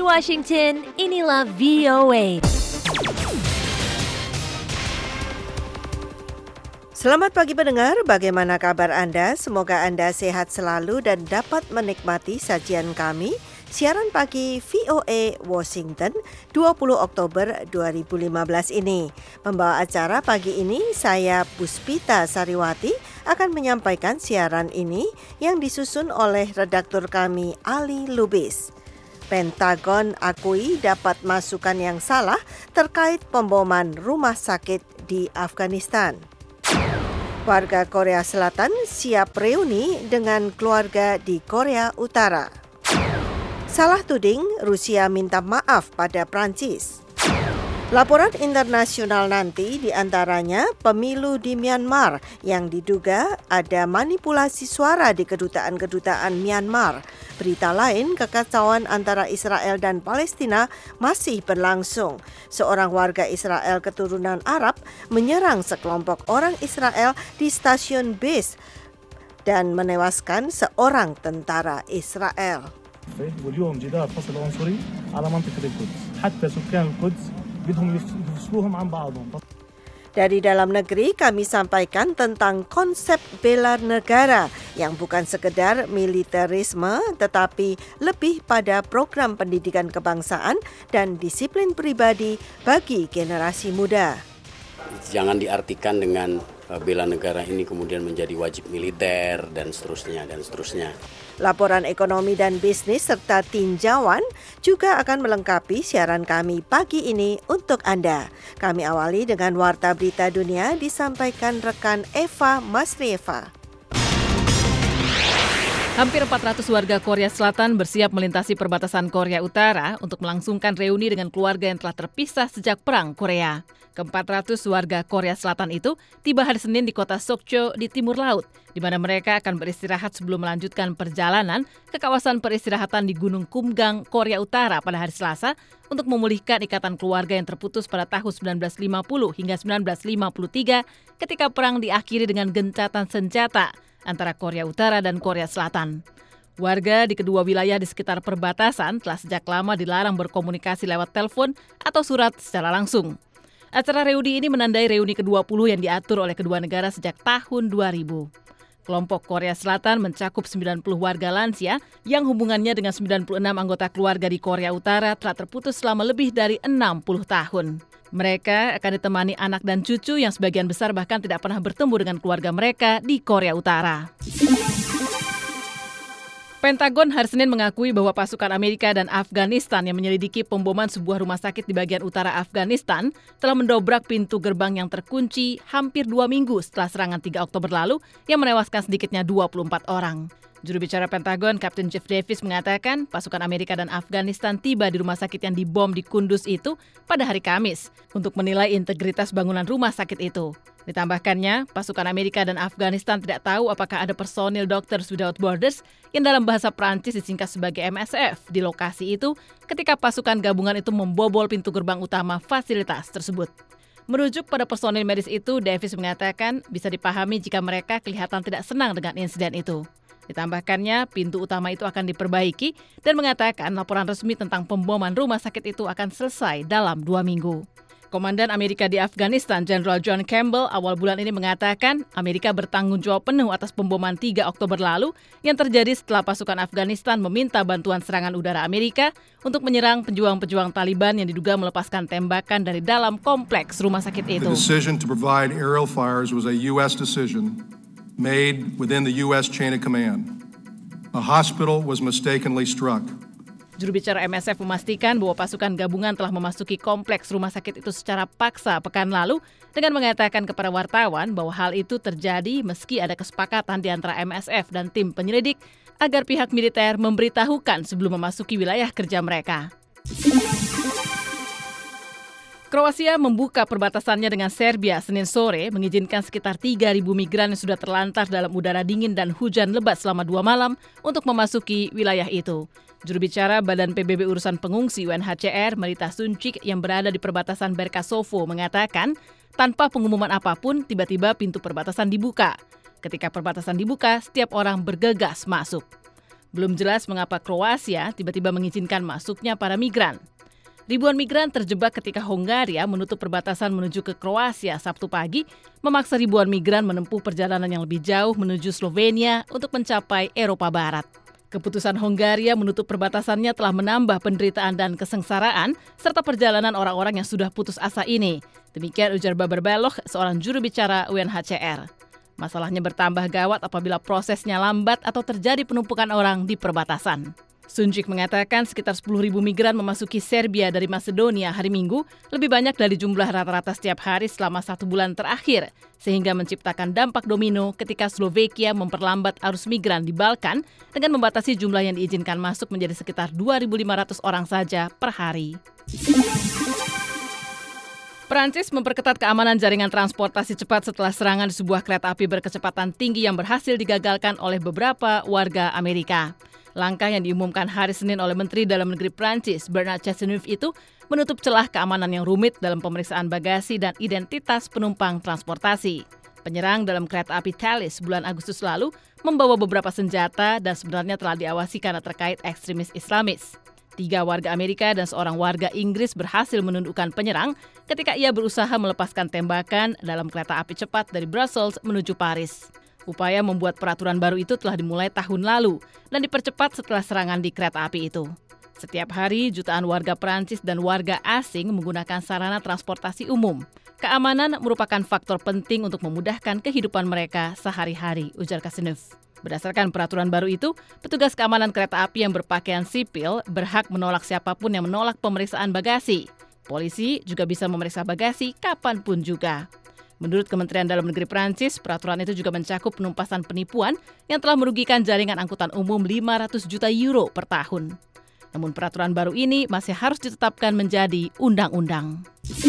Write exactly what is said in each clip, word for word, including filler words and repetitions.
Washington, inilah V O A. Selamat pagi pendengar, bagaimana kabar Anda? Semoga Anda sehat selalu dan dapat menikmati sajian kami, siaran pagi V O A Washington dua puluh Oktober dua ribu lima belas ini. Membawa acara pagi ini, saya Puspita Sariwati akan menyampaikan siaran ini yang disusun oleh redaktur kami Ali Lubis. Pentagon akui dapat masukan yang salah terkait pemboman rumah sakit di Afghanistan. Warga Korea Selatan siap reuni dengan keluarga di Korea Utara. Salah tuding, Rusia minta maaf pada Prancis. Laporan internasional nanti diantaranya pemilu di Myanmar yang diduga ada manipulasi suara di kedutaan-kedutaan Myanmar. Berita lain, kekacauan antara Israel dan Palestina masih berlangsung. Seorang warga Israel keturunan Arab menyerang sekelompok orang Israel di stasiun bis dan menewaskan seorang tentara Israel. واليوم جدار فصل عنصري على منطقة القدس حتى سكان القدس بدهم يفصلوهم عن بعضهم. Dari dalam negeri kami sampaikan tentang konsep bela negara yang bukan sekedar militerisme tetapi lebih pada program pendidikan kebangsaan dan disiplin pribadi bagi generasi muda. Jangan diartikan dengan bela negara ini kemudian menjadi wajib militer dan seterusnya dan seterusnya. Laporan ekonomi dan bisnis serta tinjauan juga akan melengkapi siaran kami pagi ini untuk Anda. Kami awali dengan Warta Berita Dunia disampaikan rekan Eva Masrieva. Hampir empat ratus warga Korea Selatan bersiap melintasi perbatasan Korea Utara untuk melangsungkan reuni dengan keluarga yang telah terpisah sejak Perang Korea. Keempat ratus warga Korea Selatan itu tiba hari Senin di kota Sokcho di timur laut, di mana mereka akan beristirahat sebelum melanjutkan perjalanan ke kawasan peristirahatan di Gunung Kumgang, Korea Utara pada hari Selasa untuk memulihkan ikatan keluarga yang terputus pada tahun sembilan belas lima puluh hingga sembilan belas lima puluh tiga ketika perang diakhiri dengan gencatan senjata antara Korea Utara dan Korea Selatan. Warga di kedua wilayah di sekitar perbatasan telah sejak lama dilarang berkomunikasi lewat telepon atau surat secara langsung. Acara reuni ini menandai reuni ke dua puluh yang diatur oleh kedua negara sejak tahun dua ribu. Kelompok Korea Selatan mencakup sembilan puluh warga lansia yang hubungannya dengan sembilan puluh enam anggota keluarga di Korea Utara telah terputus selama lebih dari enam puluh tahun. Mereka akan ditemani anak dan cucu yang sebagian besar bahkan tidak pernah bertemu dengan keluarga mereka di Korea Utara. Pentagon hari Senin mengakui bahwa pasukan Amerika dan Afghanistan yang menyelidiki pemboman sebuah rumah sakit di bagian utara Afghanistan telah mendobrak pintu gerbang yang terkunci hampir dua minggu setelah serangan tiga Oktober lalu yang menewaskan sedikitnya dua puluh empat orang. Juru bicara Pentagon, Kapten Jeff Davis mengatakan pasukan Amerika dan Afghanistan tiba di rumah sakit yang dibom di Kunduz itu pada hari Kamis untuk menilai integritas bangunan rumah sakit itu. Ditambahkannya, pasukan Amerika dan Afghanistan tidak tahu apakah ada personil Doctors Without Borders yang dalam bahasa Prancis disingkat sebagai M S F di lokasi itu ketika pasukan gabungan itu membobol pintu gerbang utama fasilitas tersebut. Merujuk pada personil medis itu, Davis mengatakan bisa dipahami jika mereka kelihatan tidak senang dengan insiden itu. Ditambahkannya, pintu utama itu akan diperbaiki dan mengatakan laporan resmi tentang pemboman rumah sakit itu akan selesai dalam dua minggu. Komandan Amerika di Afghanistan, Jenderal John Campbell, awal bulan ini mengatakan Amerika bertanggung jawab penuh atas pemboman tiga Oktober lalu yang terjadi setelah pasukan Afghanistan meminta bantuan serangan udara Amerika untuk menyerang pejuang-pejuang Taliban yang diduga melepaskan tembakan dari dalam kompleks rumah sakit itu. The decision to provide aerial fires was a U S decision made within the U S chain of command. A hospital was mistakenly struck. Juru bicara M S F memastikan bahwa pasukan gabungan telah memasuki kompleks rumah sakit itu secara paksa pekan lalu dengan mengatakan kepada wartawan bahwa hal itu terjadi meski ada kesepakatan di antara M S F dan tim penyelidik agar pihak militer memberitahukan sebelum memasuki wilayah kerja mereka. Kroasia membuka perbatasannya dengan Serbia Senin sore, mengizinkan sekitar tiga ribu migran yang sudah terlantar dalam udara dingin dan hujan lebat selama dua malam untuk memasuki wilayah itu. Juru bicara Badan P B B Urusan Pengungsi U N H C R, Marita Suncic, yang berada di perbatasan Berkasovo, mengatakan tanpa pengumuman apapun, tiba-tiba pintu perbatasan dibuka. Ketika perbatasan dibuka, setiap orang bergegas masuk. Belum jelas mengapa Kroasia tiba-tiba mengizinkan masuknya para migran. Ribuan migran terjebak ketika Hongaria menutup perbatasan menuju ke Kroasia Sabtu pagi, memaksa ribuan migran menempuh perjalanan yang lebih jauh menuju Slovenia untuk mencapai Eropa Barat. Keputusan Hongaria menutup perbatasannya telah menambah penderitaan dan kesengsaraan serta perjalanan orang-orang yang sudah putus asa ini. Demikian ujar Babar Beloch, seorang juru bicara U N H C R. Masalahnya bertambah gawat apabila prosesnya lambat atau terjadi penumpukan orang di perbatasan. Sunčić mengatakan sekitar sepuluh ribu migran memasuki Serbia dari Macedonia hari Minggu, lebih banyak dari jumlah rata-rata setiap hari selama satu bulan terakhir, sehingga menciptakan dampak domino ketika Slovakia memperlambat arus migran di Balkan dengan membatasi jumlah yang diizinkan masuk menjadi sekitar dua ribu lima ratus orang saja per hari. Perancis memperketat keamanan jaringan transportasi cepat setelah serangan di sebuah kereta api berkecepatan tinggi yang berhasil digagalkan oleh beberapa warga Amerika. Langkah yang diumumkan hari Senin oleh Menteri Dalam Negeri Prancis, Bernard Cazeneuve itu menutup celah keamanan yang rumit dalam pemeriksaan bagasi dan identitas penumpang transportasi. Penyerang dalam kereta api Thalys bulan Agustus lalu membawa beberapa senjata dan sebenarnya telah diawasi karena terkait ekstremis Islamis. Tiga warga Amerika dan seorang warga Inggris berhasil menundukkan penyerang ketika ia berusaha melepaskan tembakan dalam kereta api cepat dari Brussels menuju Paris. Upaya membuat peraturan baru itu telah dimulai tahun lalu dan dipercepat setelah serangan di kereta api itu. Setiap hari, jutaan warga Perancis dan warga asing menggunakan sarana transportasi umum. Keamanan merupakan faktor penting untuk memudahkan kehidupan mereka sehari-hari, ujar Cazeneuve. Berdasarkan peraturan baru itu, petugas keamanan kereta api yang berpakaian sipil berhak menolak siapapun yang menolak pemeriksaan bagasi. Polisi juga bisa memeriksa bagasi kapanpun juga. Menurut Kementerian Dalam Negeri Prancis, peraturan itu juga mencakup penumpasan penipuan yang telah merugikan jaringan angkutan umum lima ratus juta euro per tahun. Namun peraturan baru ini masih harus ditetapkan menjadi undang-undang.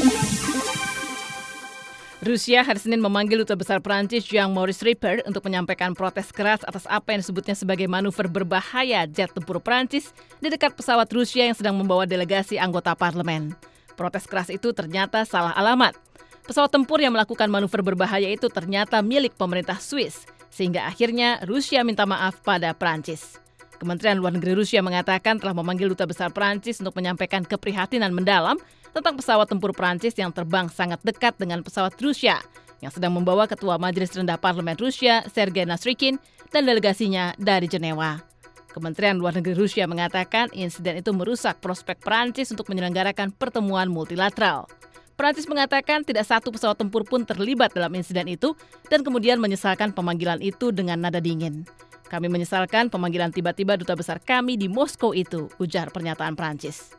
Rusia hari Senin memanggil Duta Besar Prancis Jean-Maurice Ripper untuk menyampaikan protes keras atas apa yang disebutnya sebagai manuver berbahaya jet tempur Prancis di dekat pesawat Rusia yang sedang membawa delegasi anggota parlemen. Protes keras itu ternyata salah alamat. Pesawat tempur yang melakukan manuver berbahaya itu ternyata milik pemerintah Swiss, sehingga akhirnya Rusia minta maaf pada Prancis. Kementerian Luar Negeri Rusia mengatakan telah memanggil Duta Besar Prancis untuk menyampaikan keprihatinan mendalam tentang pesawat tempur Prancis yang terbang sangat dekat dengan pesawat Rusia, yang sedang membawa Ketua Majelis Rendah Parlemen Rusia, Sergei Nasrykin, dan delegasinya dari Jenewa. Kementerian Luar Negeri Rusia mengatakan insiden itu merusak prospek Prancis untuk menyelenggarakan pertemuan multilateral. Prancis mengatakan tidak satu pesawat tempur pun terlibat dalam insiden itu dan kemudian menyesalkan pemanggilan itu dengan nada dingin. Kami menyesalkan pemanggilan tiba-tiba duta besar kami di Moskow itu, ujar pernyataan Prancis.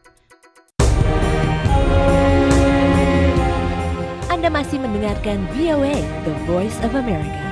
Anda masih mendengarkan V O A, The Voice of America.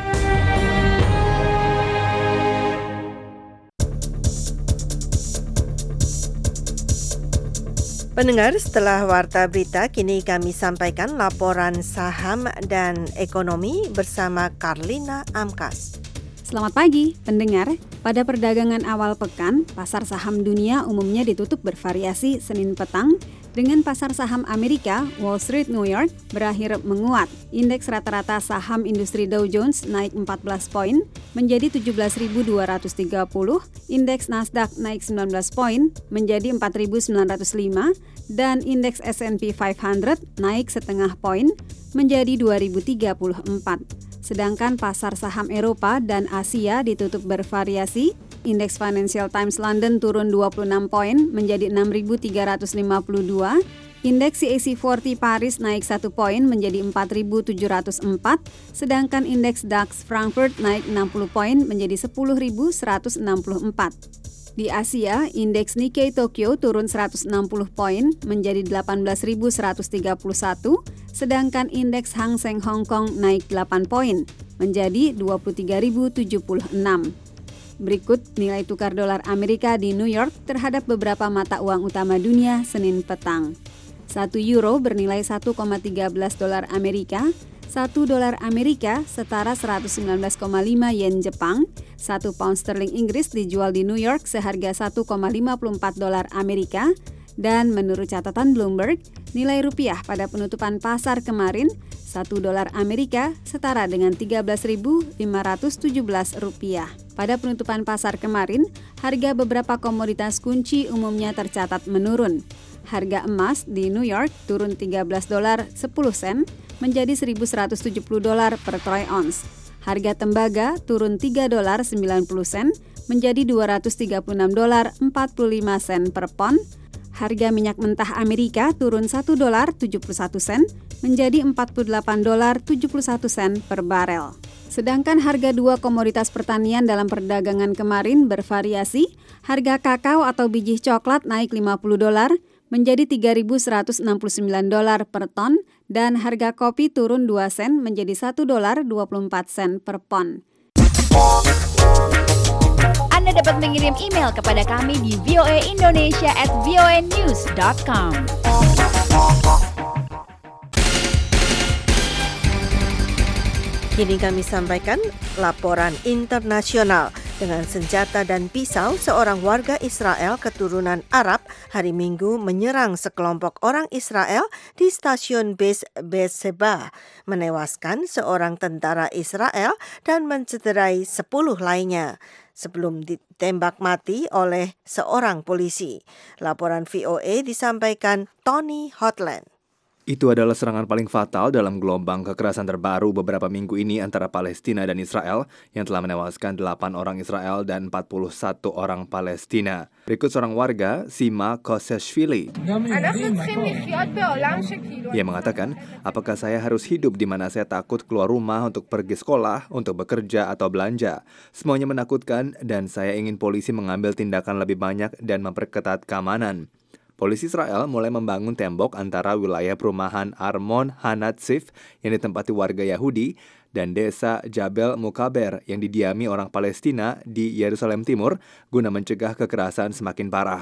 Pendengar, setelah Warta Berita, kini kami sampaikan laporan saham dan ekonomi bersama Karlina Amkas. Selamat pagi, pendengar. Pada perdagangan awal pekan, pasar saham dunia umumnya ditutup bervariasi Senin petang, dengan pasar saham Amerika, Wall Street, New York, berakhir menguat. Indeks rata-rata saham industri Dow Jones naik empat belas poin menjadi tujuh belas ribu dua ratus tiga puluh, indeks Nasdaq naik sembilan belas poin menjadi empat ribu sembilan ratus lima, dan indeks S and P lima ratus naik setengah poin menjadi dua ribu tiga puluh empat. Sedangkan pasar saham Eropa dan Asia ditutup bervariasi. Indeks Financial Times London turun dua puluh enam poin menjadi enam ribu tiga ratus lima puluh dua. Indeks C A C empat puluh Paris naik satu poin menjadi empat ribu tujuh ratus empat. Sedangkan indeks DAX Frankfurt naik enam puluh poin menjadi sepuluh ribu seratus enam puluh empat. Di Asia, indeks Nikkei Tokyo turun seratus enam puluh poin menjadi delapan belas ribu seratus tiga puluh satu, sedangkan indeks Hang Seng Hong Kong naik delapan poin menjadi dua puluh tiga ribu tujuh puluh enam. Berikut nilai tukar dolar Amerika di New York terhadap beberapa mata uang utama dunia Senin petang. Satu euro bernilai satu koma tiga belas dolar Amerika, satu dolar Amerika setara seratus sembilan belas koma lima yen Jepang, satu pound sterling Inggris dijual di New York seharga satu koma lima puluh empat dolar Amerika, Dan menurut catatan Bloomberg, nilai rupiah pada penutupan pasar kemarin satu dolar Amerika setara dengan tiga belas ribu lima ratus tujuh belas rupiah. Pada penutupan pasar kemarin, harga beberapa komoditas kunci umumnya tercatat menurun. Harga emas di New York turun tiga belas dolar sepuluh sen menjadi seribu seratus tujuh puluh dolar per troy ounce. Harga tembaga turun tiga dolar sembilan puluh sen menjadi dua ratus tiga puluh enam dolar empat puluh lima sen per pon. Harga minyak mentah Amerika turun satu dolar tujuh puluh satu sen menjadi empat puluh delapan dolar tujuh puluh satu sen per barel. Sedangkan harga dua komoditas pertanian dalam perdagangan kemarin bervariasi. Harga kakao atau biji coklat naik lima puluh dolar menjadi tiga ribu seratus enam puluh sembilan dolar per ton dan harga kopi turun dua sen menjadi satu dolar dua puluh empat sen per pon. Anda dapat mengirim email kepada kami di voaindonesia at voanews dot com. Kini kami sampaikan laporan internasional. Dengan senjata dan pisau, seorang warga Israel keturunan Arab hari Minggu menyerang sekelompok orang Israel di stasiun base Beersheba, menewaskan seorang tentara Israel dan mencederai sepuluh lainnya sebelum ditembak mati oleh seorang polisi. Laporan V O A disampaikan Tony Hotland. Itu adalah serangan paling fatal dalam gelombang kekerasan terbaru beberapa minggu ini antara Palestina dan Israel yang telah menewaskan delapan orang Israel dan empat puluh satu orang Palestina. Berikut seorang warga, Sima Koseshvili. Ia mengatakan, apakah saya harus hidup di mana saya takut keluar rumah untuk pergi sekolah, untuk bekerja atau belanja. Semuanya menakutkan dan saya ingin polisi mengambil tindakan lebih banyak dan memperketat keamanan. Polisi Israel mulai membangun tembok antara wilayah perumahan Armon Hanatsif yang ditempati warga Yahudi dan desa Jabel Mukaber yang didiami orang Palestina di Yerusalem Timur guna mencegah kekerasan semakin parah.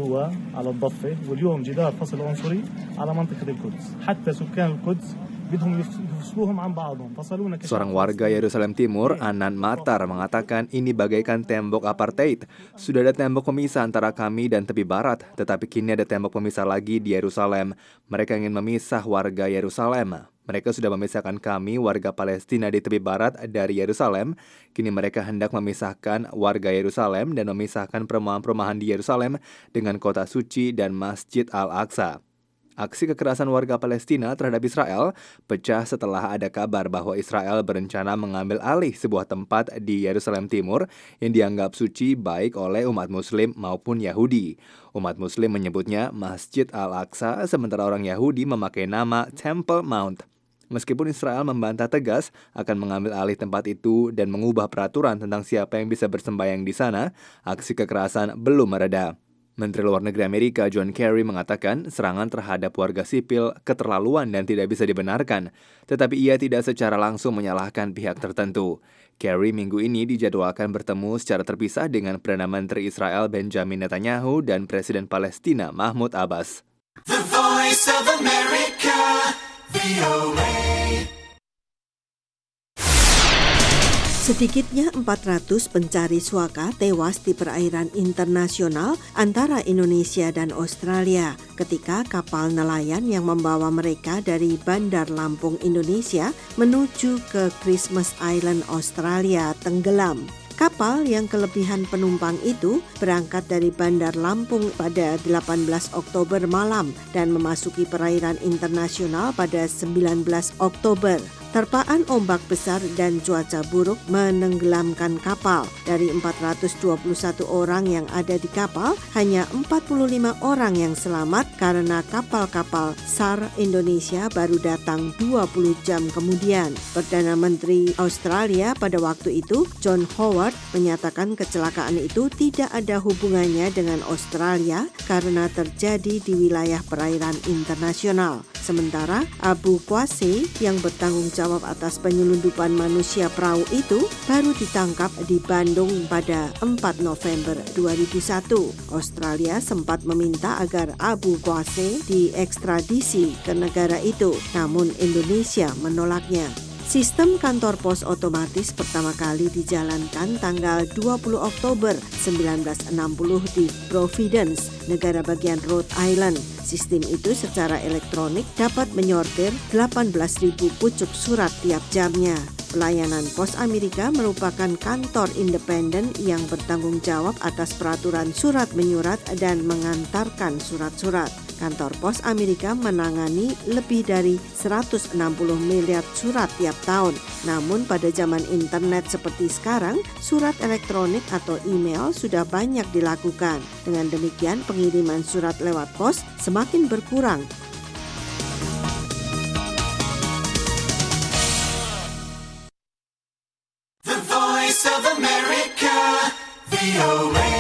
Seorang warga Yerusalem Timur, Anan Matar, mengatakan ini bagaikan tembok apartheid. Sudah ada tembok pemisah antara kami dan tepi barat, tetapi kini ada tembok pemisah lagi di Yerusalem. Mereka ingin memisah warga Yerusalem. Mereka sudah memisahkan kami, warga Palestina di tepi barat, dari Yerusalem. Kini mereka hendak memisahkan warga Yerusalem dan memisahkan perumahan-perumahan di Yerusalem dengan kota suci dan Masjid Al-Aqsa. Aksi kekerasan warga Palestina terhadap Israel pecah setelah ada kabar bahwa Israel berencana mengambil alih sebuah tempat di Yerusalem Timur yang dianggap suci baik oleh umat Muslim maupun Yahudi. Umat Muslim menyebutnya Masjid Al-Aqsa, sementara orang Yahudi memakai nama Temple Mount. Meskipun Israel membantah tegas akan mengambil alih tempat itu dan mengubah peraturan tentang siapa yang bisa bersembahyang di sana, aksi kekerasan belum mereda. Menteri Luar Negeri Amerika John Kerry mengatakan serangan terhadap warga sipil keterlaluan dan tidak bisa dibenarkan, tetapi ia tidak secara langsung menyalahkan pihak tertentu. Kerry minggu ini dijadwalkan bertemu secara terpisah dengan Perdana Menteri Israel Benjamin Netanyahu dan Presiden Palestina Mahmud Abbas. The Voice of America, V O A. Sedikitnya empat ratus pencari suaka tewas di perairan internasional antara Indonesia dan Australia ketika kapal nelayan yang membawa mereka dari Bandar Lampung, Indonesia menuju ke Christmas Island, Australia, tenggelam. Kapal yang kelebihan penumpang itu berangkat dari Bandar Lampung pada delapan belas Oktober malam dan memasuki perairan internasional pada sembilan belas Oktober. Terpaan ombak besar dan cuaca buruk menenggelamkan kapal. Dari empat ratus dua puluh satu orang yang ada di kapal, hanya empat puluh lima orang yang selamat karena kapal-kapal S A R Indonesia baru datang dua puluh jam kemudian. Perdana Menteri Australia pada waktu itu, John Howard, menyatakan kecelakaan itu tidak ada hubungannya dengan Australia karena terjadi di wilayah perairan internasional. Sementara Abu Qassi yang bertanggung jawab atas penyelundupan manusia perahu itu baru ditangkap di Bandung pada empat November dua ribu satu. Australia sempat meminta agar Abu Qassi diekstradisi ke negara itu, namun Indonesia menolaknya. Sistem kantor pos otomatis pertama kali dijalankan tanggal dua puluh Oktober sembilan belas enam puluh di Providence, negara bagian Rhode Island. Sistem itu secara elektronik dapat menyortir delapan belas ribu pucuk surat tiap jamnya. Pelayanan Pos Amerika merupakan kantor independen yang bertanggung jawab atas peraturan surat menyurat dan mengantarkan surat-surat. Kantor Pos Amerika menangani lebih dari seratus enam puluh miliar surat tiap tahun. Namun pada zaman internet seperti sekarang, surat elektronik atau email sudah banyak dilakukan. Dengan demikian, pengiriman surat lewat pos semakin berkurang. The Voice of America, V O A.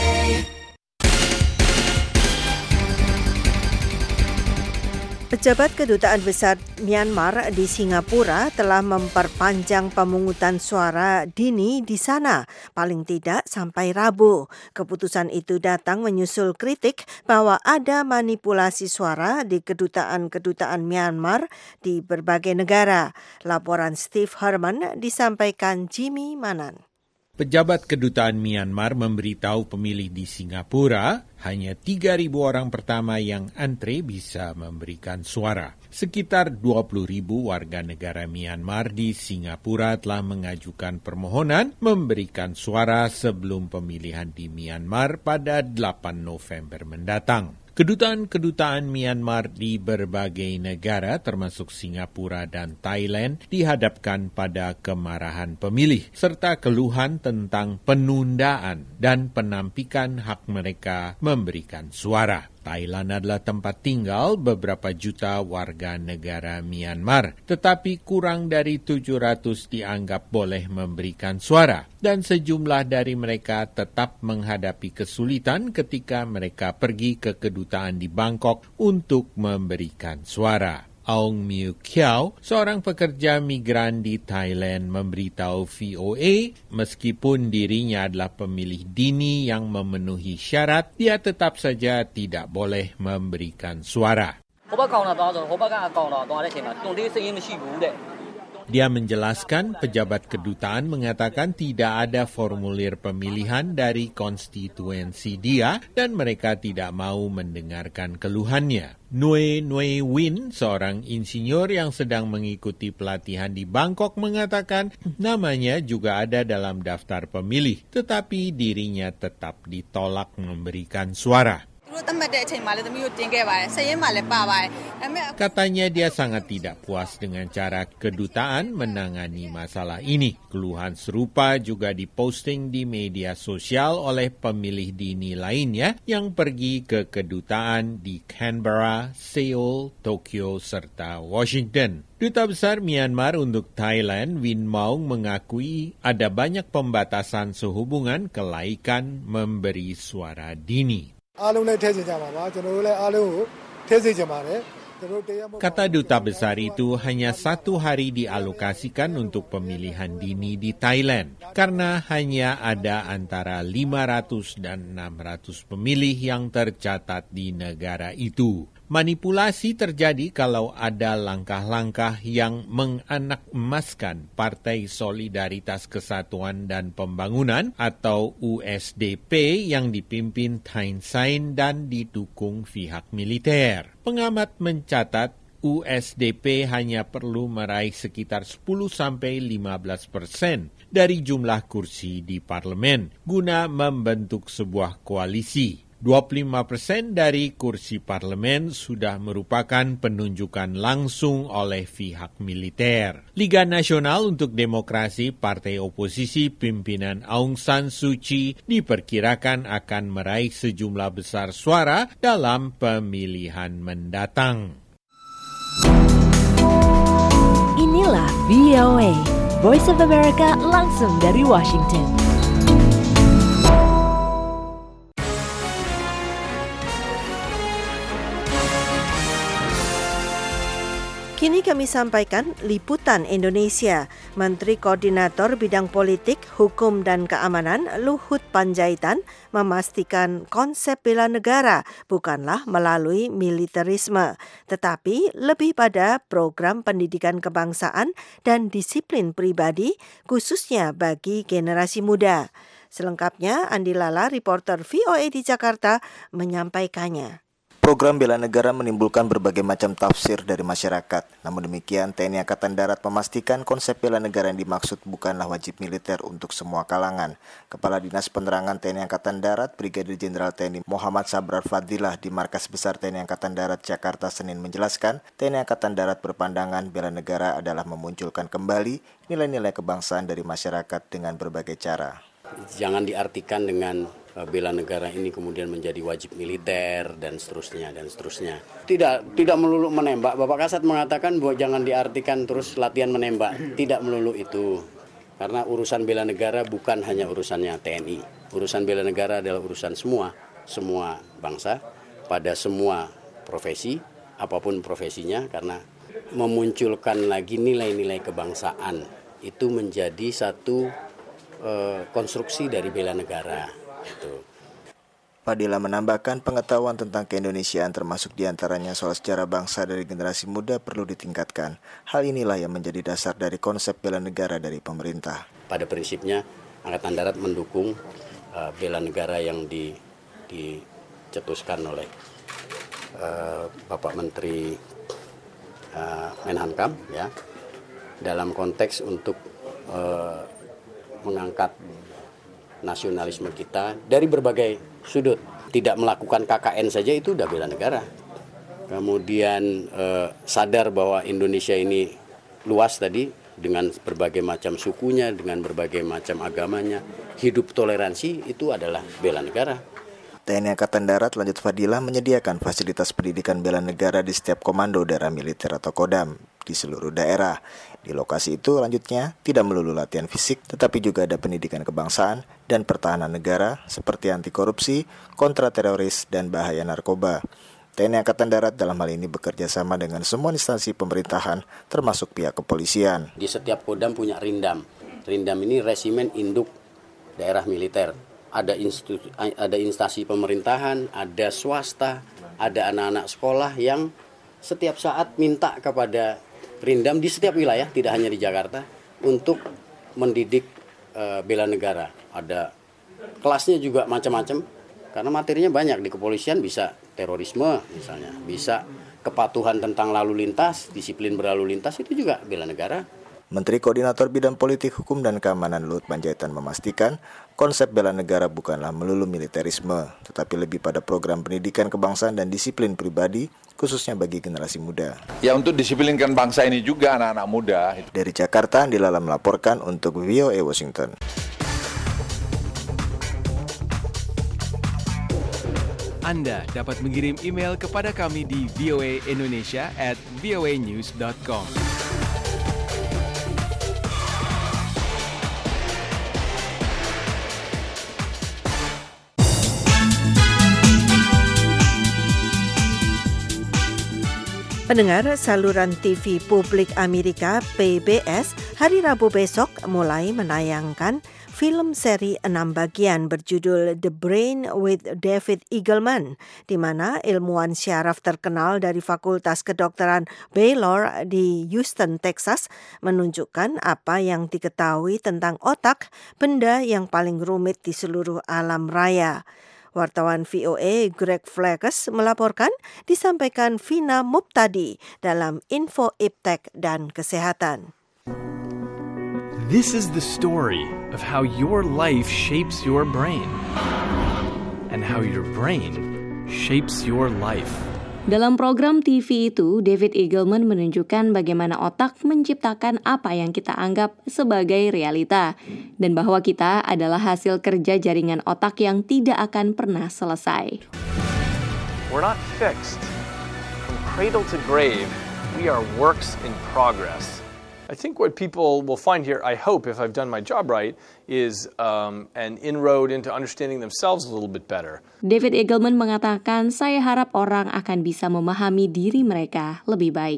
Pejabat Kedutaan Besar Myanmar di Singapura telah memperpanjang pemungutan suara dini di sana, paling tidak sampai Rabu. Keputusan itu datang menyusul kritik bahwa ada manipulasi suara di kedutaan-kedutaan Myanmar di berbagai negara. Laporan Steve Herman disampaikan Jimmy Manan. Pejabat Kedutaan Myanmar memberitahu pemilih di Singapura hanya tiga ribu orang pertama yang antre bisa memberikan suara. Sekitar dua puluh ribu warga negara Myanmar di Singapura telah mengajukan permohonan memberikan suara sebelum pemilihan di Myanmar pada delapan November mendatang. Kedutaan-kedutaan Myanmar di berbagai negara termasuk Singapura dan Thailand dihadapkan pada kemarahan pemilih serta keluhan tentang penundaan dan penampikan hak mereka memberikan suara. Thailand adalah tempat tinggal beberapa juta warga negara Myanmar, tetapi kurang dari tujuh ratus dianggap boleh memberikan suara, dan sejumlah dari mereka tetap menghadapi kesulitan ketika mereka pergi ke kedutaan di Bangkok untuk memberikan suara. Aung Mew Kiau, seorang pekerja migran di Thailand, memberitahu V O A, meskipun dirinya adalah pemilih dini yang memenuhi syarat, dia tetap saja tidak boleh memberikan suara. Dia menjelaskan pejabat kedutaan mengatakan tidak ada formulir pemilihan dari konstituensi dia dan mereka tidak mau mendengarkan keluhannya. Nue Nue Win, seorang insinyur yang sedang mengikuti pelatihan di Bangkok, mengatakan namanya juga ada dalam daftar pemilih, tetapi dirinya tetap ditolak memberikan suara. Katanya dia sangat tidak puas dengan cara kedutaan menangani masalah ini. Keluhan serupa juga diposting di media sosial oleh pemilih dini lainnya yang pergi ke kedutaan di Canberra, Seoul, Tokyo, serta Washington. Duta Besar Myanmar untuk Thailand, Win Maung, mengakui ada banyak pembatasan sehubungan kelaikan memberi suara dini. Kata duta besar itu, hanya satu hari dialokasikan untuk pemilihan dini di Thailand karena hanya ada antara lima ratus dan enam ratus pemilih yang tercatat di negara itu. Manipulasi terjadi kalau ada langkah-langkah yang menganak-emaskan Partai Solidaritas Kesatuan dan Pembangunan atau U S D P yang dipimpin Thein Sein dan didukung pihak militer. Pengamat mencatat U S D P hanya perlu meraih sekitar sepuluh sampai lima belas persen dari jumlah kursi di parlemen guna membentuk sebuah koalisi. dua puluh lima persen dari kursi parlemen sudah merupakan penunjukan langsung oleh pihak militer. Liga Nasional untuk Demokrasi, partai oposisi pimpinan Aung San Suu Kyi, diperkirakan akan meraih sejumlah besar suara dalam pemilihan mendatang. Inilah V O A, Voice of America langsung dari Washington. Kini kami sampaikan liputan Indonesia. Menteri Koordinator Bidang Politik, Hukum dan Keamanan Luhut Panjaitan memastikan konsep bela negara bukanlah melalui militerisme, tetapi lebih pada program pendidikan kebangsaan dan disiplin pribadi, khususnya bagi generasi muda. Selengkapnya, Andi Lala, reporter V O A di Jakarta, menyampaikannya. Program bela negara menimbulkan berbagai macam tafsir dari masyarakat. Namun demikian, T N I Angkatan Darat memastikan konsep bela negara yang dimaksud bukanlah wajib militer untuk semua kalangan. Kepala Dinas Penerangan T N I Angkatan Darat, Brigadir Jenderal T N I Muhammad Sabrar Fadilah di Markas Besar T N I Angkatan Darat Jakarta Senin menjelaskan, T N I Angkatan Darat berpandangan bela negara adalah memunculkan kembali nilai-nilai kebangsaan dari masyarakat dengan berbagai cara. Jangan diartikan dengan bela negara ini kemudian menjadi wajib militer dan seterusnya dan seterusnya. Tidak tidak melulu menembak. Bapak Kasat mengatakan bahwa jangan diartikan terus latihan menembak. Tidak melulu itu. Karena urusan bela negara bukan hanya urusannya T N I. Urusan bela negara adalah urusan semua, semua bangsa pada semua profesi, apapun profesinya, karena memunculkan lagi nilai-nilai kebangsaan itu menjadi satu eh, konstruksi dari bela negara. Itu. Fadila menambahkan pengetahuan tentang keindonesiaan termasuk diantaranya soal sejarah bangsa dari generasi muda perlu ditingkatkan. Hal inilah yang menjadi dasar dari konsep bela negara dari pemerintah. Pada prinsipnya Angkatan Darat mendukung uh, bela negara yang di, dicetuskan oleh uh, Bapak Menteri uh, Menhankam ya, dalam konteks untuk uh, mengangkat nasionalisme kita dari berbagai sudut. Tidak melakukan K K N saja itu udah bela negara. Kemudian eh, sadar bahwa Indonesia ini luas tadi dengan berbagai macam sukunya, dengan berbagai macam agamanya. Hidup toleransi itu adalah bela negara. T N I Angkatan Darat, lanjut Fadilah, menyediakan fasilitas pendidikan bela negara di setiap komando daerah militer atau Kodam di seluruh daerah. Di lokasi itu lanjutnya tidak melulu latihan fisik, tetapi juga ada pendidikan kebangsaan dan pertahanan negara seperti anti korupsi, kontra teroris, dan bahaya narkoba. T N I Angkatan Darat dalam hal ini bekerja sama dengan semua instansi pemerintahan termasuk pihak kepolisian. Di setiap Kodam punya Rindam. Rindam ini resimen induk daerah militer. Ada institusi, ada instansi pemerintahan, ada swasta, ada anak-anak sekolah yang setiap saat minta kepada Rindam di setiap wilayah, tidak hanya di Jakarta, untuk mendidik e, bela negara. Ada kelasnya juga macam-macam, karena materinya banyak. Di kepolisian bisa terorisme misalnya, bisa kepatuhan tentang lalu lintas, disiplin berlalu lintas, itu juga bela negara. Menteri Koordinator Bidang Politik, Hukum dan Keamanan Luhut Panjaitan memastikan konsep bela negara bukanlah melulu militerisme, tetapi lebih pada program pendidikan kebangsaan dan disiplin pribadi, khususnya bagi generasi muda. Ya, untuk disiplinkan bangsa ini juga anak-anak muda. Dari Jakarta, Andi Lala melaporkan untuk V O A Washington. Anda dapat mengirim email kepada kami di voaindonesia at voanews dot com. Pendengar, saluran T V publik Amerika P B S hari Rabu besok mulai menayangkan film seri enam bagian berjudul The Brain with David Eagleman, di mana ilmuwan syaraf terkenal dari Fakultas Kedokteran Baylor di Houston, Texas, menunjukkan apa yang diketahui tentang otak, benda yang paling rumit di seluruh alam raya. Wartawan V O A Greg Fleges melaporkan, disampaikan Vina Muptadi dalam Info Iptek dan Kesehatan. This is the story of how your life shapes your brain and how your brain shapes your life. Dalam program T V itu, David Eagleman menunjukkan bagaimana otak menciptakan apa yang kita anggap sebagai realita, dan bahwa kita adalah hasil kerja jaringan otak yang tidak akan pernah selesai. We're not fixed. From cradle to grave, we are works in progress. I think what people will find here, I hope, if I've done my job right, is um, an inroad into understanding themselves a little bit better. David Eagleman mengatakan, saya harap orang akan bisa memahami diri mereka lebih baik.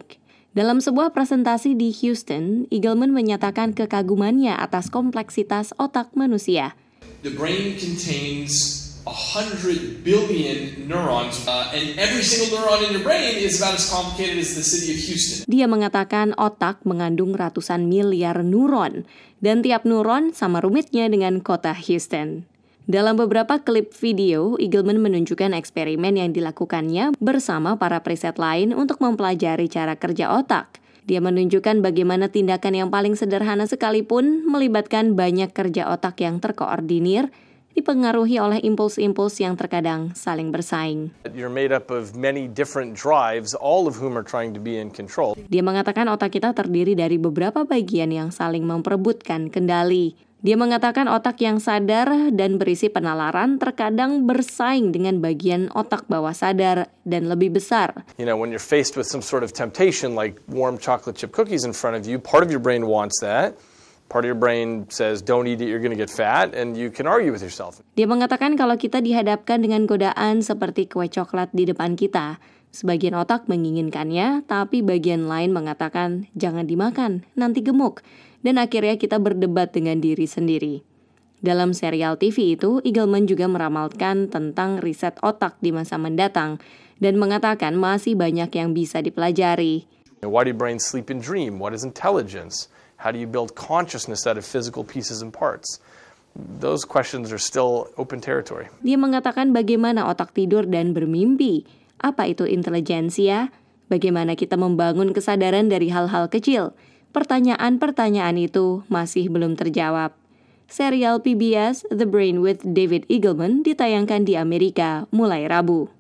Dalam sebuah presentasi di Houston, Eagleman menyatakan kekagumannya atas kompleksitas otak manusia. The brain contains one hundred billion neurons, uh, and every single neuron in your brain is about as complicated as the city of Houston. Dia mengatakan otak mengandung ratusan miliar neuron, dan tiap neuron sama rumitnya dengan kota Houston. Dalam beberapa klip video, Eagleman menunjukkan eksperimen yang dilakukannya bersama para periset lain untuk mempelajari cara kerja otak. Dia menunjukkan bagaimana tindakan yang paling sederhana sekalipun melibatkan banyak kerja otak yang terkoordinir, dipengaruhi oleh impuls-impuls yang terkadang saling bersaing. You're made up of many different drives, all of whom are trying to be in control. Dia mengatakan otak kita terdiri dari beberapa bagian yang saling memperebutkan kendali. Dia mengatakan otak yang sadar dan berisi penalaran terkadang bersaing dengan bagian otak bawah sadar dan lebih besar. You know, when you're faced with some sort of temptation like warm chocolate chip cookies in front of you, part of your brain wants that. Part of your brain says, don't eat it, you're going to get fat, and you can argue with yourself. Dia mengatakan kalau kita dihadapkan dengan godaan seperti kue coklat di depan kita, sebagian otak menginginkannya, tapi bagian lain mengatakan, jangan dimakan, nanti gemuk. Dan akhirnya kita berdebat dengan diri sendiri. Dalam serial T V itu, Eagleman juga meramalkan tentang riset otak di masa mendatang dan mengatakan masih banyak yang bisa dipelajari. Why do brains sleep and dream? What is intelligence? How do you build consciousness out of physical pieces and parts? Those questions are still open territory. Dia mengatakan bagaimana otak tidur dan bermimpi. Apa itu intelijensia? Bagaimana kita membangun kesadaran dari hal-hal kecil? Pertanyaan-pertanyaan itu masih belum terjawab. Serial P B S The Brain with David Eagleman ditayangkan di Amerika mulai Rabu.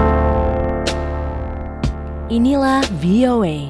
Inilah V O A.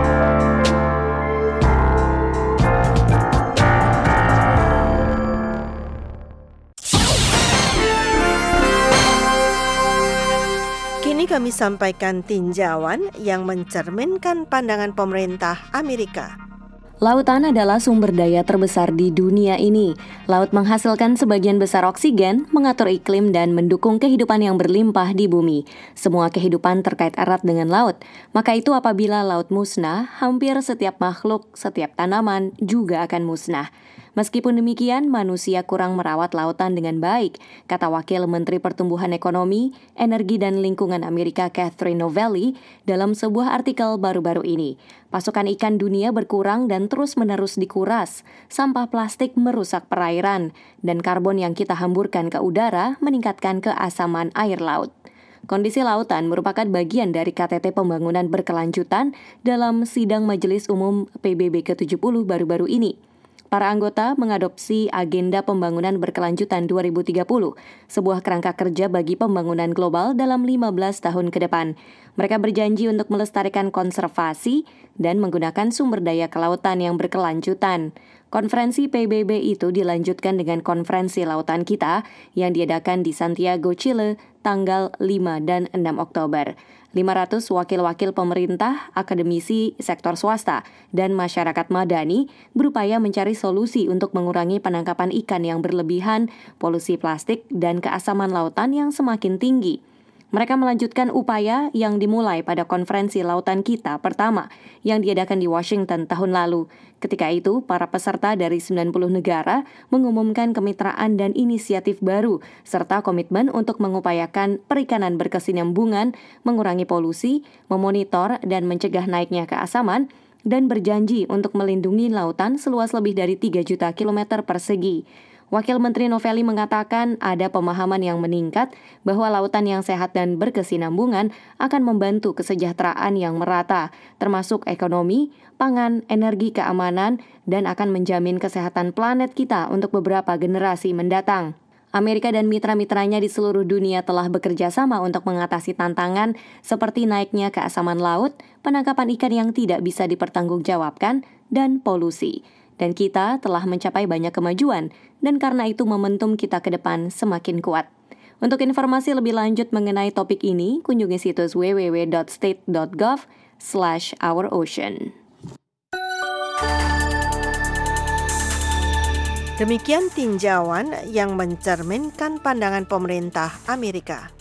Kini kami sampaikan tinjauan yang mencerminkan pandangan pemerintah Amerika. Lautan adalah sumber daya terbesar di dunia ini. Laut menghasilkan sebagian besar oksigen, mengatur iklim, dan mendukung kehidupan yang berlimpah di bumi. Semua kehidupan terkait erat dengan laut. Maka itu apabila laut musnah, hampir setiap makhluk, setiap tanaman juga akan musnah. Meskipun demikian, manusia kurang merawat lautan dengan baik, kata Wakil Menteri Pertumbuhan Ekonomi, Energi dan Lingkungan Amerika Catherine Novelli dalam sebuah artikel baru-baru ini. Pasokan ikan dunia berkurang dan terus-menerus dikuras. Sampah plastik merusak perairan, dan karbon yang kita hamburkan ke udara meningkatkan keasaman air laut. Kondisi lautan merupakan bagian dari K T T Pembangunan Berkelanjutan dalam sidang Majelis Umum P B B ke tujuh puluh baru-baru ini. Para anggota mengadopsi Agenda Pembangunan Berkelanjutan dua ribu tiga puluh, sebuah kerangka kerja bagi pembangunan global dalam lima belas tahun ke depan. Mereka berjanji untuk melestarikan konservasi dan menggunakan sumber daya kelautan yang berkelanjutan. Konferensi P B B itu dilanjutkan dengan Konferensi Lautan Kita yang diadakan di Santiago, Chile, tanggal lima dan enam Oktober. lima ratus wakil-wakil pemerintah, akademisi, sektor swasta, dan masyarakat madani berupaya mencari solusi untuk mengurangi penangkapan ikan yang berlebihan, polusi plastik, dan keasaman lautan yang semakin tinggi. Mereka melanjutkan upaya yang dimulai pada Konferensi Lautan Kita pertama yang diadakan di Washington tahun lalu. Ketika itu, para peserta dari sembilan puluh negara mengumumkan kemitraan dan inisiatif baru, serta komitmen untuk mengupayakan perikanan berkesinambungan, mengurangi polusi, memonitor dan mencegah naiknya keasaman, dan berjanji untuk melindungi lautan seluas lebih dari tiga juta kilometer persegi. Wakil Menteri Novelli mengatakan ada pemahaman yang meningkat bahwa lautan yang sehat dan berkesinambungan akan membantu kesejahteraan yang merata, termasuk ekonomi, pangan, energi, keamanan, dan akan menjamin kesehatan planet kita untuk beberapa generasi mendatang. Amerika dan mitra-mitranya di seluruh dunia telah bekerja sama untuk mengatasi tantangan seperti naiknya keasaman laut, penangkapan ikan yang tidak bisa dipertanggungjawabkan, dan polusi. Dan kita telah mencapai banyak kemajuan, dan karena itu momentum kita ke depan semakin kuat. Untuk informasi lebih lanjut mengenai topik ini, kunjungi situs w w w dot state dot gov slash our ocean. Demikian tinjauan yang mencerminkan pandangan pemerintah Amerika.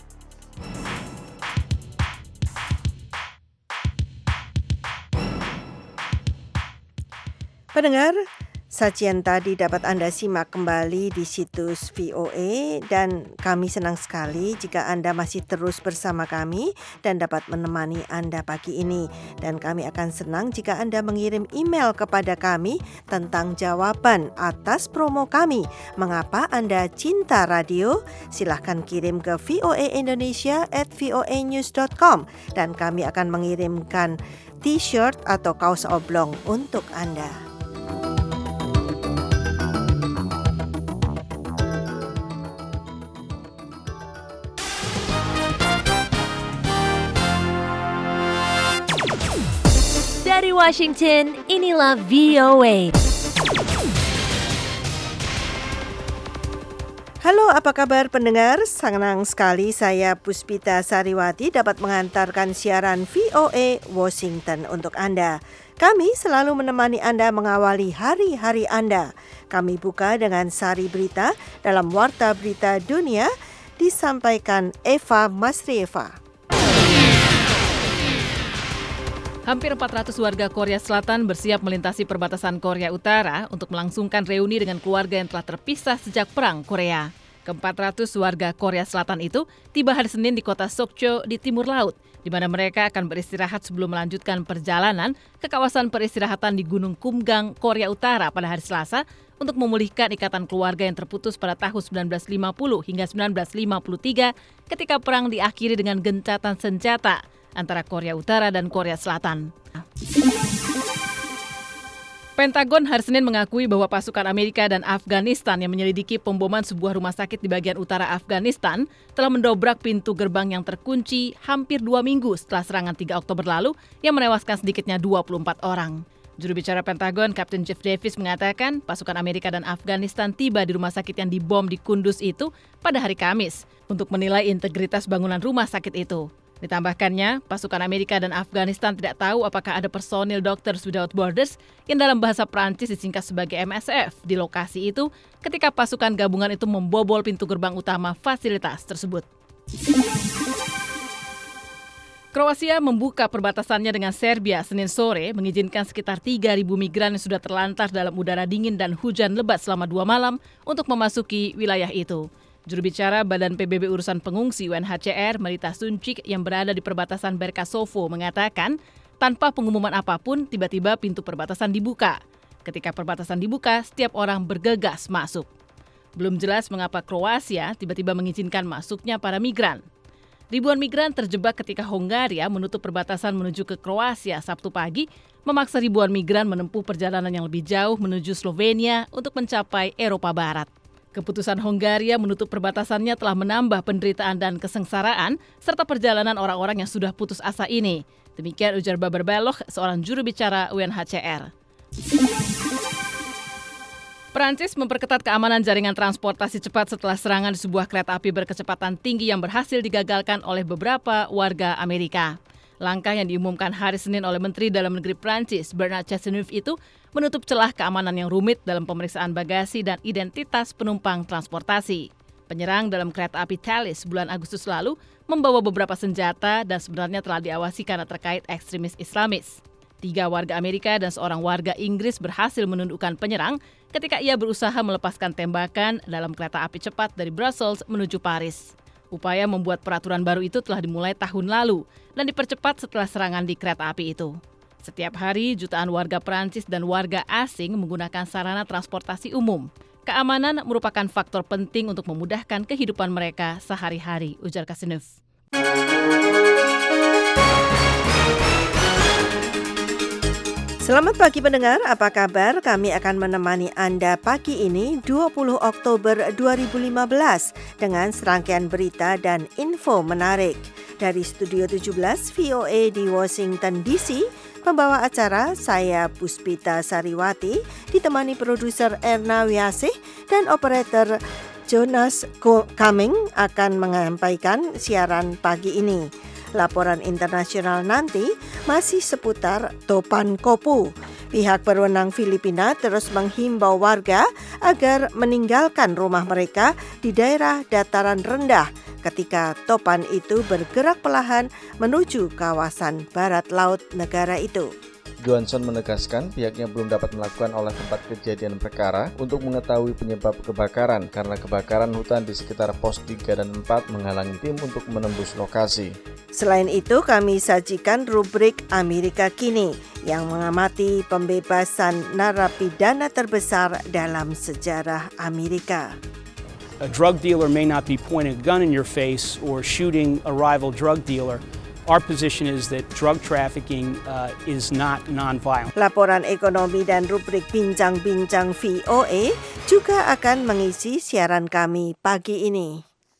Pendengar, sajian tadi dapat Anda simak kembali di situs V O A dan kami senang sekali jika Anda masih terus bersama kami dan dapat menemani Anda pagi ini. Dan kami akan senang jika Anda mengirim email kepada kami tentang jawaban atas promo kami. Mengapa Anda cinta radio? Silahkan kirim ke voaindonesia at voanews dot com dan kami akan mengirimkan t-shirt atau kaos oblong untuk Anda. Dari Washington, inilah V O A. Halo, apa kabar pendengar? Senang sekali saya Puspita Sariwati dapat mengantarkan siaran V O A Washington untuk Anda. Kami selalu menemani Anda mengawali hari-hari Anda. Kami buka dengan sari berita dalam Warta Berita Dunia disampaikan Eva Masrieva. Hampir empat ratus warga Korea Selatan bersiap melintasi perbatasan Korea Utara untuk melangsungkan reuni dengan keluarga yang telah terpisah sejak Perang Korea. Keempat ratus warga Korea Selatan itu tiba hari Senin di kota Sokcho di timur laut, di mana mereka akan beristirahat sebelum melanjutkan perjalanan ke kawasan peristirahatan di Gunung Kumgang, Korea Utara pada hari Selasa untuk memulihkan ikatan keluarga yang terputus pada tahun sembilan belas lima puluh hingga sembilan belas lima puluh tiga ketika perang diakhiri dengan gencatan senjata antara Korea Utara dan Korea Selatan. Pentagon hari Senin mengakui bahwa pasukan Amerika dan Afghanistan yang menyelidiki pemboman sebuah rumah sakit di bagian utara Afghanistan telah mendobrak pintu gerbang yang terkunci hampir dua minggu setelah serangan tiga Oktober lalu yang menewaskan sedikitnya dua puluh empat orang. Juru bicara Pentagon, Kapten Jeff Davis mengatakan pasukan Amerika dan Afghanistan tiba di rumah sakit yang dibom di Kunduz itu pada hari Kamis untuk menilai integritas bangunan rumah sakit itu. Ditambahkannya, pasukan Amerika dan Afghanistan tidak tahu apakah ada personil Doctors Without Borders yang dalam bahasa Prancis disingkat sebagai M S F di lokasi itu ketika pasukan gabungan itu membobol pintu gerbang utama fasilitas tersebut. Kroasia membuka perbatasannya dengan Serbia Senin sore, mengizinkan sekitar tiga ribu migran yang sudah terlantar dalam udara dingin dan hujan lebat selama dua malam untuk memasuki wilayah itu. Juru bicara Badan P B B Urusan Pengungsi U N H C R, Marita Suncic, yang berada di perbatasan Berkasovo mengatakan, tanpa pengumuman apapun, tiba-tiba pintu perbatasan dibuka. Ketika perbatasan dibuka, setiap orang bergegas masuk. Belum jelas mengapa Kroasia tiba-tiba mengizinkan masuknya para migran. Ribuan migran terjebak ketika Hongaria menutup perbatasan menuju ke Kroasia Sabtu pagi, memaksa ribuan migran menempuh perjalanan yang lebih jauh menuju Slovenia untuk mencapai Eropa Barat. Keputusan Hongaria menutup perbatasannya telah menambah penderitaan dan kesengsaraan serta perjalanan orang-orang yang sudah putus asa ini. Demikian ujar Babar Baloch, seorang juru bicara U N H C R. Perancis memperketat keamanan jaringan transportasi cepat setelah serangan di sebuah kereta api berkecepatan tinggi yang berhasil digagalkan oleh beberapa warga Amerika. Langkah yang diumumkan hari Senin oleh Menteri Dalam Negeri Perancis, Bernard Cazeneuve, itu menutup celah keamanan yang rumit dalam pemeriksaan bagasi dan identitas penumpang transportasi. Penyerang dalam kereta api Thalys bulan Agustus lalu membawa beberapa senjata dan sebenarnya telah diawasi karena terkait ekstremis Islamis. Tiga warga Amerika dan seorang warga Inggris berhasil menundukkan penyerang ketika ia berusaha melepaskan tembakan dalam kereta api cepat dari Brussels menuju Paris. Upaya membuat peraturan baru itu telah dimulai tahun lalu dan dipercepat setelah serangan di kereta api itu. Setiap hari, jutaan warga Perancis dan warga asing menggunakan sarana transportasi umum. Keamanan merupakan faktor penting untuk memudahkan kehidupan mereka sehari-hari, ujar Cazeneuve. Selamat pagi pendengar, apa kabar? Kami akan menemani Anda pagi ini dua puluh Oktober dua ribu lima belas dengan serangkaian berita dan info menarik. Dari Studio tujuh belas V O A di Washington D C, pembawa acara saya Puspita Sariwati, ditemani produser Erna Wiasih dan operator Jonas Cumming akan menyampaikan siaran pagi ini. Laporan internasional nanti masih seputar Topan Kopu. Pihak berwenang Filipina terus menghimbau warga agar meninggalkan rumah mereka di daerah dataran rendah ketika topan itu bergerak perlahan menuju kawasan barat laut negara itu. Johansson menegaskan pihaknya belum dapat melakukan olah tempat kejadian perkara untuk mengetahui penyebab kebakaran karena kebakaran hutan di sekitar pos tiga dan empat menghalangi tim untuk menembus lokasi. Selain itu, kami sajikan rubrik Amerika Kini yang mengamati pembebasan narapidana terbesar dalam sejarah Amerika. A drug dealer may not be pointing a gun in your face or shooting a rival drug dealer. Our position is that drug trafficking uh, is not non-violent. Laporan ekonomi dan rubrik Bincang-Bincang V O A juga akan mengisi siaran kami pagi ini.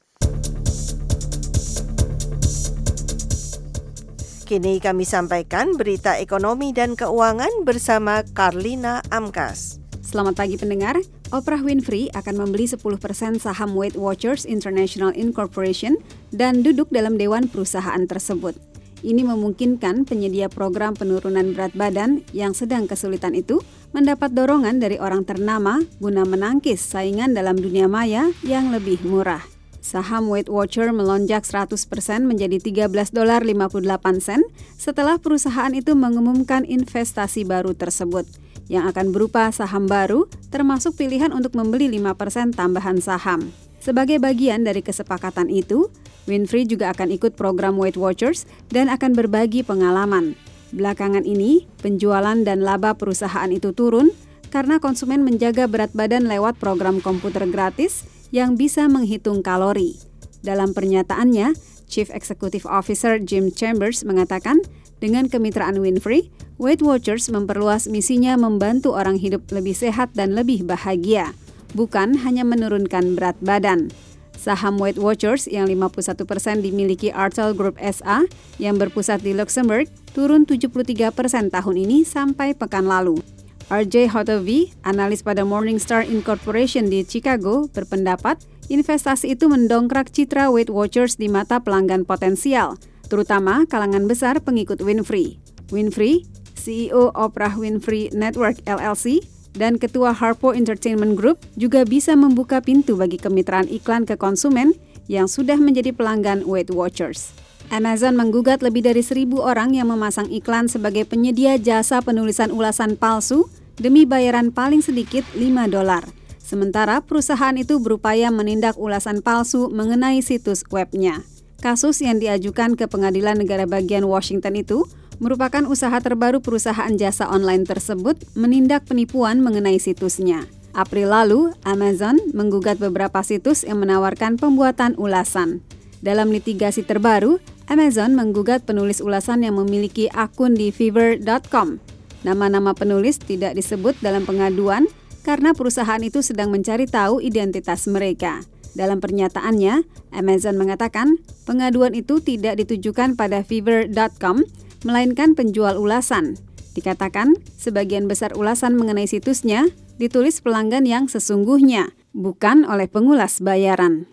Kini kami sampaikan berita ekonomi dan keuangan bersama Karlina Amkas. Selamat pagi pendengar. Oprah Winfrey akan membeli sepuluh persen saham Weight Watchers International Incorporation dan duduk dalam dewan perusahaan tersebut. Ini memungkinkan penyedia program penurunan berat badan yang sedang kesulitan itu mendapat dorongan dari orang ternama guna menangkis saingan dalam dunia maya yang lebih murah. Saham Weight Watcher melonjak seratus persen menjadi tiga belas dolar lima puluh delapan sen setelah perusahaan itu mengumumkan investasi baru tersebut, yang akan berupa saham baru termasuk pilihan untuk membeli lima persen tambahan saham. Sebagai bagian dari kesepakatan itu, Winfrey juga akan ikut program Weight Watchers dan akan berbagi pengalaman. Belakangan ini, penjualan dan laba perusahaan itu turun karena konsumen menjaga berat badan lewat program komputer gratis yang bisa menghitung kalori. Dalam pernyataannya, Chief Executive Officer Jim Chambers mengatakan, dengan kemitraan Winfrey, Weight Watchers memperluas misinya membantu orang hidup lebih sehat dan lebih bahagia, bukan hanya menurunkan berat badan. Saham Weight Watchers yang lima puluh satu persen dimiliki Artel Group S A yang berpusat di Luxembourg turun tujuh puluh tiga persen tahun ini sampai pekan lalu. R J Hotovi, analis pada Morningstar Incorporation di Chicago, berpendapat investasi itu mendongkrak citra Weight Watchers di mata pelanggan potensial, terutama kalangan besar pengikut Winfrey. Winfrey, C E O Oprah Winfrey Network L L C, dan Ketua Harpo Entertainment Group juga bisa membuka pintu bagi kemitraan iklan ke konsumen yang sudah menjadi pelanggan Weight Watchers. Amazon menggugat lebih dari seribu orang yang memasang iklan sebagai penyedia jasa penulisan ulasan palsu demi bayaran paling sedikit lima dolar. Sementara perusahaan itu berupaya menindak ulasan palsu mengenai situs webnya. Kasus yang diajukan ke Pengadilan Negara Bagian Washington itu merupakan usaha terbaru perusahaan jasa online tersebut menindak penipuan mengenai situsnya. April lalu, Amazon menggugat beberapa situs yang menawarkan pembuatan ulasan. Dalam litigasi terbaru, Amazon menggugat penulis ulasan yang memiliki akun di Fiverr dot com. Nama-nama penulis tidak disebut dalam pengaduan karena perusahaan itu sedang mencari tahu identitas mereka. Dalam pernyataannya, Amazon mengatakan pengaduan itu tidak ditujukan pada Fiverr dot com, melainkan penjual ulasan. Dikatakan, sebagian besar ulasan mengenai situsnya ditulis pelanggan yang sesungguhnya, bukan oleh pengulas bayaran.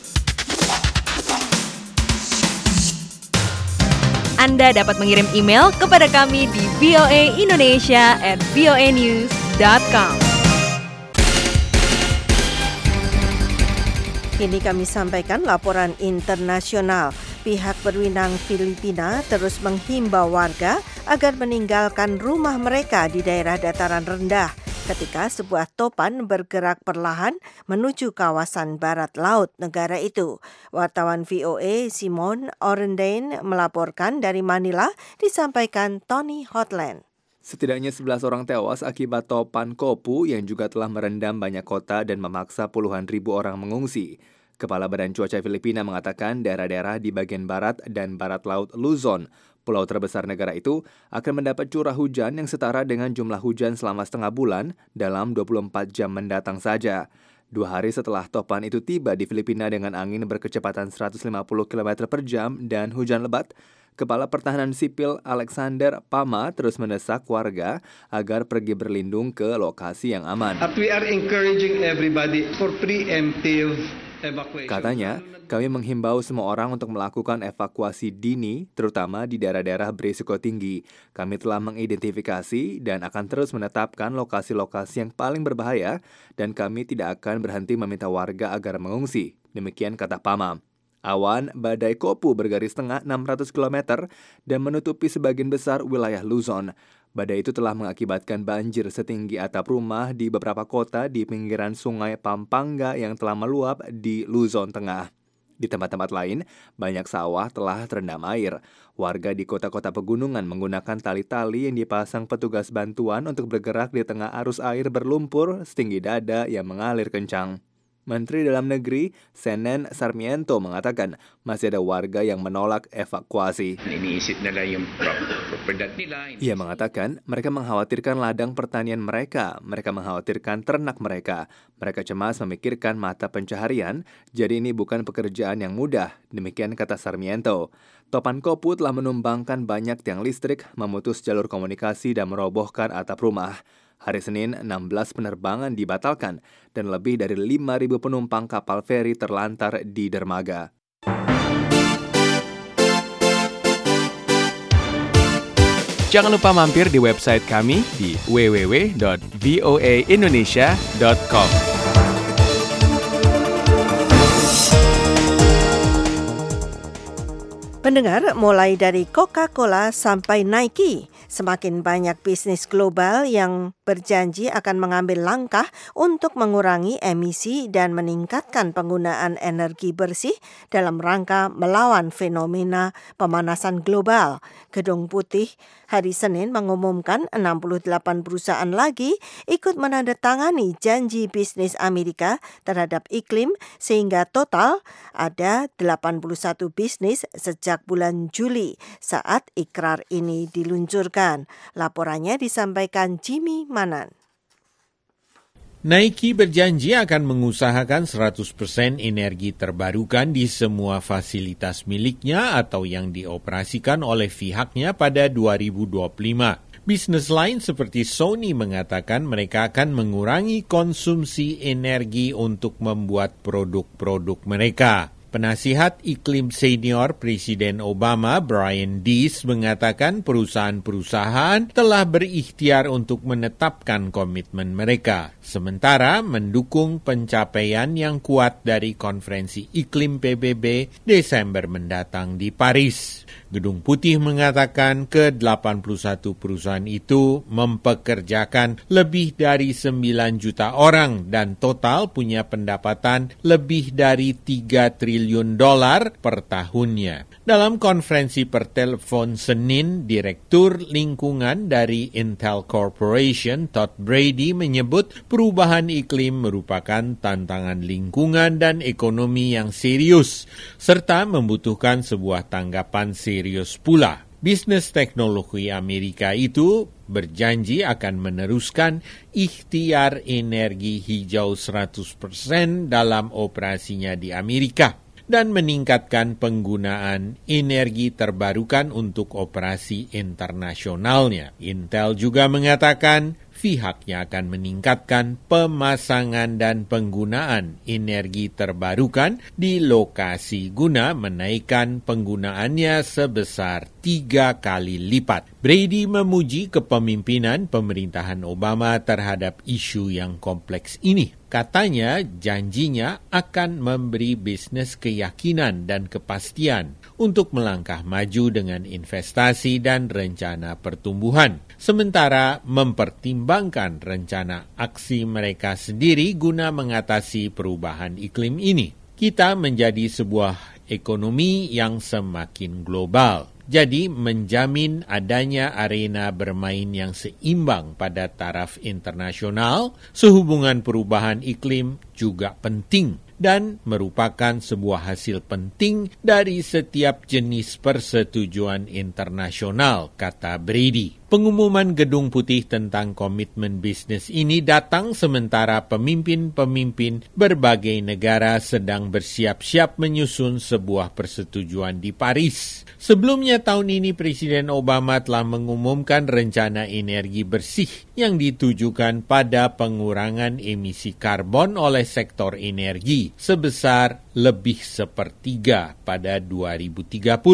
Anda dapat mengirim email kepada kami di v o a indonesia at v o a news dot com. Kini kami sampaikan laporan internasional. Pihak berwenang Filipina terus menghimbau warga agar meninggalkan rumah mereka di daerah dataran rendah ketika sebuah topan bergerak perlahan menuju kawasan barat laut negara itu. Wartawan V O A Simon Orendain melaporkan dari Manila, disampaikan Tony Hotland. Setidaknya sebelas orang tewas akibat topan Kopu yang juga telah merendam banyak kota dan memaksa puluhan ribu orang mengungsi. Kepala Badan Cuaca Filipina mengatakan daerah-daerah di bagian barat dan barat laut Luzon, pulau terbesar negara itu, akan mendapat curah hujan yang setara dengan jumlah hujan selama setengah bulan dalam dua puluh empat jam mendatang saja. Dua hari setelah topan itu tiba di Filipina dengan angin berkecepatan seratus lima puluh kilometer per jam dan hujan lebat, Kepala Pertahanan Sipil Alexander Pama terus mendesak warga agar pergi berlindung ke lokasi yang aman. But we are encouraging everybody for preemptive evacuation. Katanya, kami menghimbau semua orang untuk melakukan evakuasi dini, terutama di daerah-daerah berisiko tinggi. Kami telah mengidentifikasi dan akan terus menetapkan lokasi-lokasi yang paling berbahaya dan kami tidak akan berhenti meminta warga agar mengungsi. Demikian kata Pama. Awan badai Kopu bergaris tengah enam ratus kilometer dan menutupi sebagian besar wilayah Luzon. Badai itu telah mengakibatkan banjir setinggi atap rumah di beberapa kota di pinggiran sungai Pampanga yang telah meluap di Luzon Tengah. Di tempat-tempat lain, banyak sawah telah terendam air. Warga di kota-kota pegunungan menggunakan tali-tali yang dipasang petugas bantuan untuk bergerak di tengah arus air berlumpur setinggi dada yang mengalir kencang. Menteri Dalam Negeri Senen Sarmiento mengatakan masih ada warga yang menolak evakuasi. Iniisip nila yung property nila. Ia mengatakan mereka mengkhawatirkan ladang pertanian mereka, mereka mengkhawatirkan ternak mereka. Mereka cemas memikirkan mata pencaharian, jadi ini bukan pekerjaan yang mudah, demikian kata Sarmiento. Topan Kopu telah menumbangkan banyak tiang listrik, memutus jalur komunikasi dan merobohkan atap rumah. Hari Senin, enam belas penerbangan dibatalkan dan lebih dari lima ribu penumpang kapal feri terlantar di dermaga. Jangan lupa mampir di website kami di w w w dot v o a indonesia dot com. Pendengar, mulai dari Coca-Cola sampai Nike, semakin banyak bisnis global yang berjanji akan mengambil langkah untuk mengurangi emisi dan meningkatkan penggunaan energi bersih dalam rangka melawan fenomena pemanasan global. Gedung Putih hari Senin mengumumkan enam puluh delapan perusahaan lagi ikut menandatangani janji bisnis Amerika terhadap iklim sehingga total ada delapan puluh satu bisnis sejak bulan Juli saat ikrar ini diluncurkan. Laporannya disampaikan Jimmy Manan. Nike berjanji akan mengusahakan seratus persen energi terbarukan di semua fasilitas miliknya atau yang dioperasikan oleh pihaknya pada dua ribu dua puluh lima. Bisnis lain seperti Sony mengatakan mereka akan mengurangi konsumsi energi untuk membuat produk-produk mereka. Penasihat iklim senior Presiden Obama, Brian Deese, mengatakan perusahaan-perusahaan telah berikhtiar untuk menetapkan komitmen mereka, sementara mendukung pencapaian yang kuat dari konferensi iklim P B B Desember mendatang di Paris. Gedung Putih mengatakan ke delapan puluh satu perusahaan itu mempekerjakan lebih dari sembilan juta orang dan total punya pendapatan lebih dari tiga triliun dolar per tahunnya. Dalam konferensi per telepon Senin, Direktur Lingkungan dari Intel Corporation, Todd Brady, menyebut perubahan iklim merupakan tantangan lingkungan dan ekonomi yang serius, serta membutuhkan sebuah tanggapan serius pula. Bisnis teknologi Amerika itu berjanji akan meneruskan ikhtiar energi hijau seratus persen dalam operasinya di Amerika dan meningkatkan penggunaan energi terbarukan untuk operasi internasionalnya. Intel juga mengatakan pihaknya akan meningkatkan pemasangan dan penggunaan energi terbarukan di lokasi guna menaikkan penggunaannya sebesar tiga kali lipat. Brady memuji kepemimpinan pemerintahan Obama terhadap isu yang kompleks ini. Katanya janjinya akan memberi bisnis keyakinan dan kepastian untuk melangkah maju dengan investasi dan rencana pertumbuhan, sementara mempertimbangkan rencana aksi mereka sendiri guna mengatasi perubahan iklim ini. Kita menjadi sebuah ekonomi yang semakin global. Jadi menjamin adanya arena bermain yang seimbang pada taraf internasional, sehubungan perubahan iklim juga penting dan merupakan sebuah hasil penting dari setiap jenis persetujuan internasional, kata Brady. Pengumuman Gedung Putih tentang komitmen bisnis ini datang sementara pemimpin-pemimpin berbagai negara sedang bersiap-siap menyusun sebuah persetujuan di Paris. Sebelumnya tahun ini Presiden Obama telah mengumumkan rencana energi bersih yang ditujukan pada pengurangan emisi karbon oleh sektor energi sebesar lebih sepertiga pada dua ribu tiga puluh.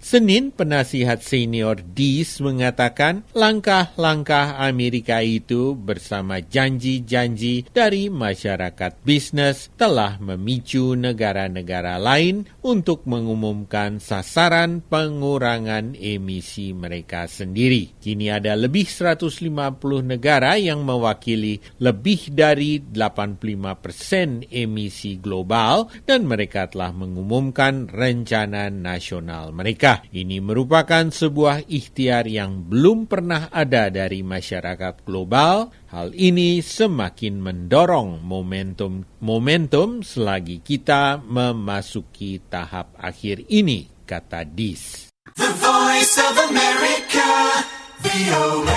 Senin, penasihat senior Dees mengatakan langkah-langkah Amerika itu bersama janji-janji dari masyarakat bisnis telah memicu negara-negara lain untuk mengumumkan sasaran pengurangan emisi mereka sendiri. Kini ada lebih seratus lima puluh negara yang mewakili lebih dari delapan puluh lima persen emisi global dan mereka telah mengumumkan rencana nasional mereka. Ini merupakan sebuah ikhtiar yang belum pernah ada dari masyarakat global. Hal ini semakin mendorong momentum momentum selagi kita memasuki tahap akhir ini, kata Dees. The Voice of America, V O A.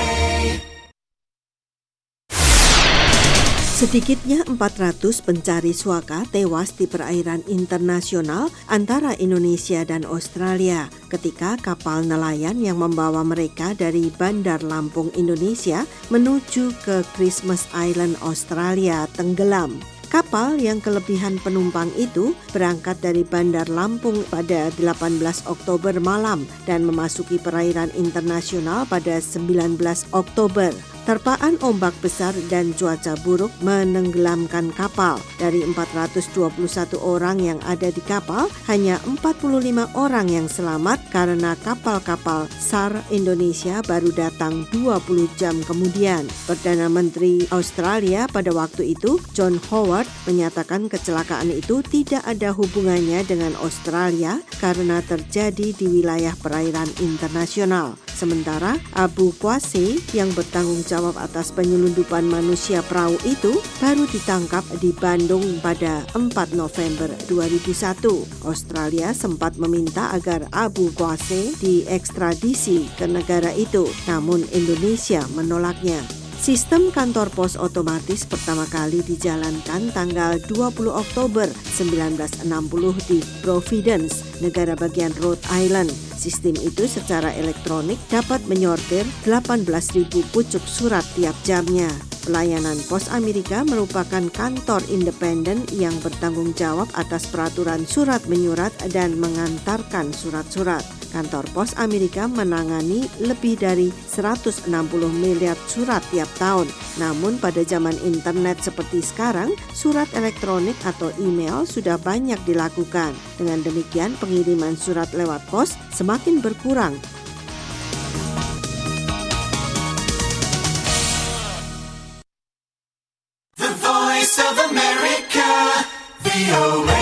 Sedikitnya empat ratus pencari suaka tewas di perairan internasional antara Indonesia dan Australia ketika kapal nelayan yang membawa mereka dari Bandar Lampung, Indonesia menuju ke Christmas Island, Australia, tenggelam. Kapal yang kelebihan penumpang itu berangkat dari Bandar Lampung pada delapan belas Oktober malam dan memasuki perairan internasional pada sembilan belas Oktober. Terpaan ombak besar dan cuaca buruk menenggelamkan kapal. Dari empat ratus dua puluh satu orang yang ada di kapal, hanya empat puluh lima orang yang selamat karena kapal-kapal S A R Indonesia baru datang dua puluh jam kemudian. Perdana Menteri Australia pada waktu itu, John Howard, menyatakan kecelakaan itu tidak ada hubungannya dengan Australia karena terjadi di wilayah perairan internasional. Sementara Abu Qassi yang bertanggung jawab atas penyelundupan manusia perahu itu baru ditangkap di Bandung pada empat November dua ribu satu. Australia sempat meminta agar Abu Qassi diekstradisi ke negara itu, namun Indonesia menolaknya. Sistem kantor pos otomatis pertama kali dijalankan tanggal dua puluh Oktober sembilan belas enam puluh di Providence, negara bagian Rhode Island. Sistem itu secara elektronik dapat menyortir delapan belas ribu pucuk surat tiap jamnya. Pelayanan Pos Amerika merupakan kantor independen yang bertanggung jawab atas peraturan surat menyurat dan mengantarkan surat-surat. Kantor Pos Amerika menangani lebih dari seratus enam puluh miliar surat tiap tahun. Namun pada zaman internet seperti sekarang, surat elektronik atau email sudah banyak dilakukan. Dengan demikian, pengiriman surat lewat pos semakin berkurang. The Voice of America, V O A.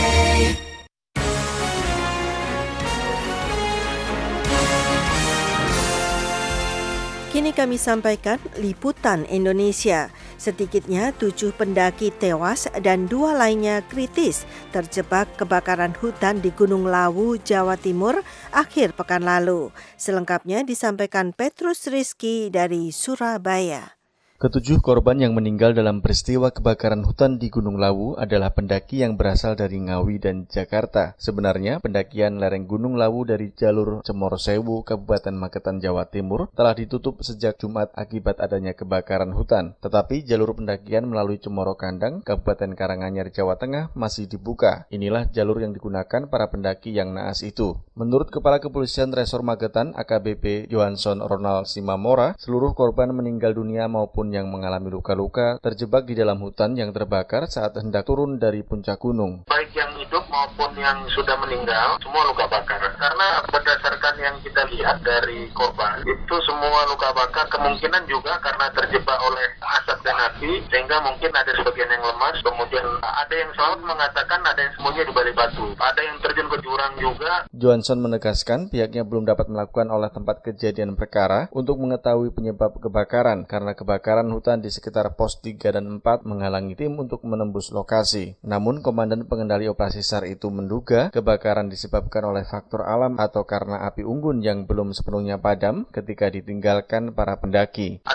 Kini kami sampaikan liputan Indonesia. Sedikitnya tujuh pendaki tewas dan dua lainnya kritis terjebak kebakaran hutan di Gunung Lawu, Jawa Timur akhir pekan lalu. Selengkapnya disampaikan Petrus Rizky dari Surabaya. Ketujuh korban yang meninggal dalam peristiwa kebakaran hutan di Gunung Lawu adalah pendaki yang berasal dari Ngawi dan Jakarta. Sebenarnya, pendakian lereng Gunung Lawu dari jalur Cemorosewu, Kabupaten Magetan, Jawa Timur telah ditutup sejak Jumat akibat adanya kebakaran hutan. Tetapi jalur pendakian melalui Cemoro Kandang, Kabupaten Karanganyar, Jawa Tengah masih dibuka. Inilah jalur yang digunakan para pendaki yang naas itu. Menurut Kepala Kepolisian Resor Magetan, A K B P Johansson Ronald Simamora, seluruh korban meninggal dunia maupun yang mengalami luka-luka terjebak di dalam hutan yang terbakar saat hendak turun dari puncak gunung. Baik yang hidup maupun yang sudah meninggal, semua luka bakar. Karena berdasarkan yang kita lihat dari korban, itu semua luka bakar kemungkinan juga karena terjebak oleh asap dan api, sehingga mungkin ada sebagian yang lemas, kemudian ada yang selamat mengatakan ada yang sembunyi di balik batu, ada yang terjun ke jurang juga. Johansson menegaskan pihaknya belum dapat melakukan olah tempat kejadian perkara untuk mengetahui penyebab kebakaran karena kebakaran hutan di sekitar pos tiga dan empat menghalangi tim untuk menembus lokasi. Namun Komandan Pengendali Operasi S A R itu menduga kebakaran disebabkan oleh faktor alam atau karena api unggun yang belum sepenuhnya padam ketika ditinggalkan para pendaki. Ada dua kemungkinan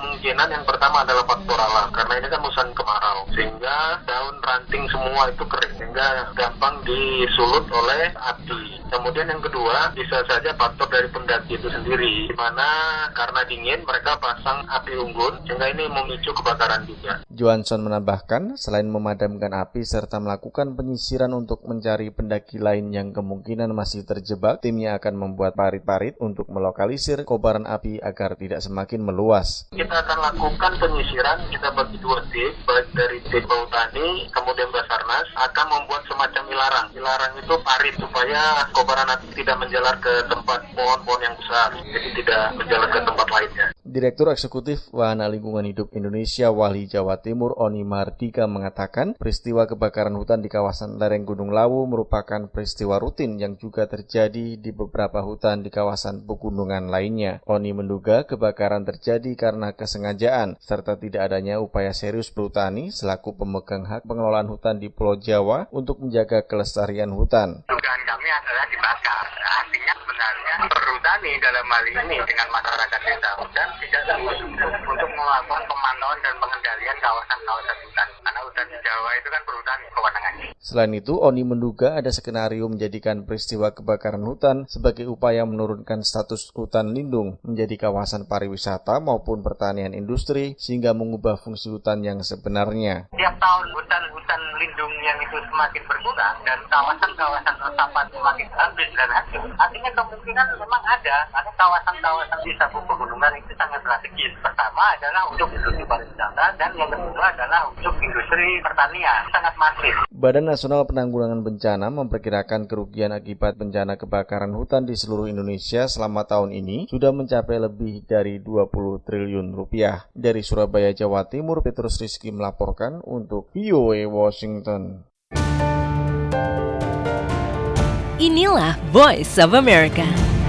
kemungkinan yang pertama adalah faktor alam, karena ini kan musim kemarau, sehingga daun ranting semua itu kering, sehingga gampang disulut oleh api. Kemudian yang kedua, bisa saja faktor dari pendaki itu sendiri, di mana karena dingin mereka pasang api unggun, sehingga ini memicu kebakaran juga. Johansson menambahkan, selain memadamkan api serta melakukan penyisiran untuk mencari pendaki lain yang kemungkinan masih terjebak, timnya akan membuat parit-parit untuk melokalisir kobaran api agar tidak semakin meluas. Kita akan lakukan penyisiran, kita bagi dua tim, baik dari tim Bautani, kemudian Basarnas, akan membuat semacam ilarang. Ilarang itu parit supaya kobaran api tidak menjalar ke tempat pohon-pohon yang besar, jadi tidak menjalar ke tempat lainnya. Direktur Eksekutif Wahana Lingkungan Hidup Indonesia Walhi Jawa Timur Oni Mardika mengatakan peristiwa kebakaran hutan di kawasan lereng Gunung Lawu merupakan peristiwa rutin yang juga terjadi di beberapa hutan di kawasan pegunungan lainnya. Oni menduga kebakaran terjadi karena kesengajaan serta tidak adanya upaya serius perhutani selaku pemegang hak pengelolaan hutan di Pulau Jawa untuk menjaga kelestarian hutan. Dugaan kami adalah dibakar. Artinya sebenarnya perhutani dalam hal ini dengan masyarakat desa hutan tidak untuk, untuk melakukan pemantauan dan pengendalian kawasan-kawasan hutan. Karena hutan di Jawa itu kan perhutani kewenangannya. Selain itu, Oni menduga ada skenario menjadikan peristiwa kebakaran hutan sebagai upaya menurunkan status hutan lindung menjadi kawasan pariwisata maupun pertanian industri sehingga mengubah fungsi hutan yang sebenarnya. Tiap tahun hutan-hutan lindung yang itu semakin berkurang dan kawasan-kawasan resapan semakin habis dan hancur. Artinya kemungkinan memang ada, karena kawasan-kawasan di Sabuk Pegunungan itu sangat strategis. Pertama adalah untuk industri pariwisata dan yang kedua adalah untuk industri pertanian, sangat masif. Badan Nasional Penanggulangan Bencana memperkirakan kerugian akibat bencana kebakaran hutan di seluruh Indonesia selama tahun ini sudah mencapai lebih dari dua puluh triliun rupiah. Dari Surabaya, Jawa Timur, Petrus Rizky melaporkan untuk V O A Washington. Inilah Voice of America.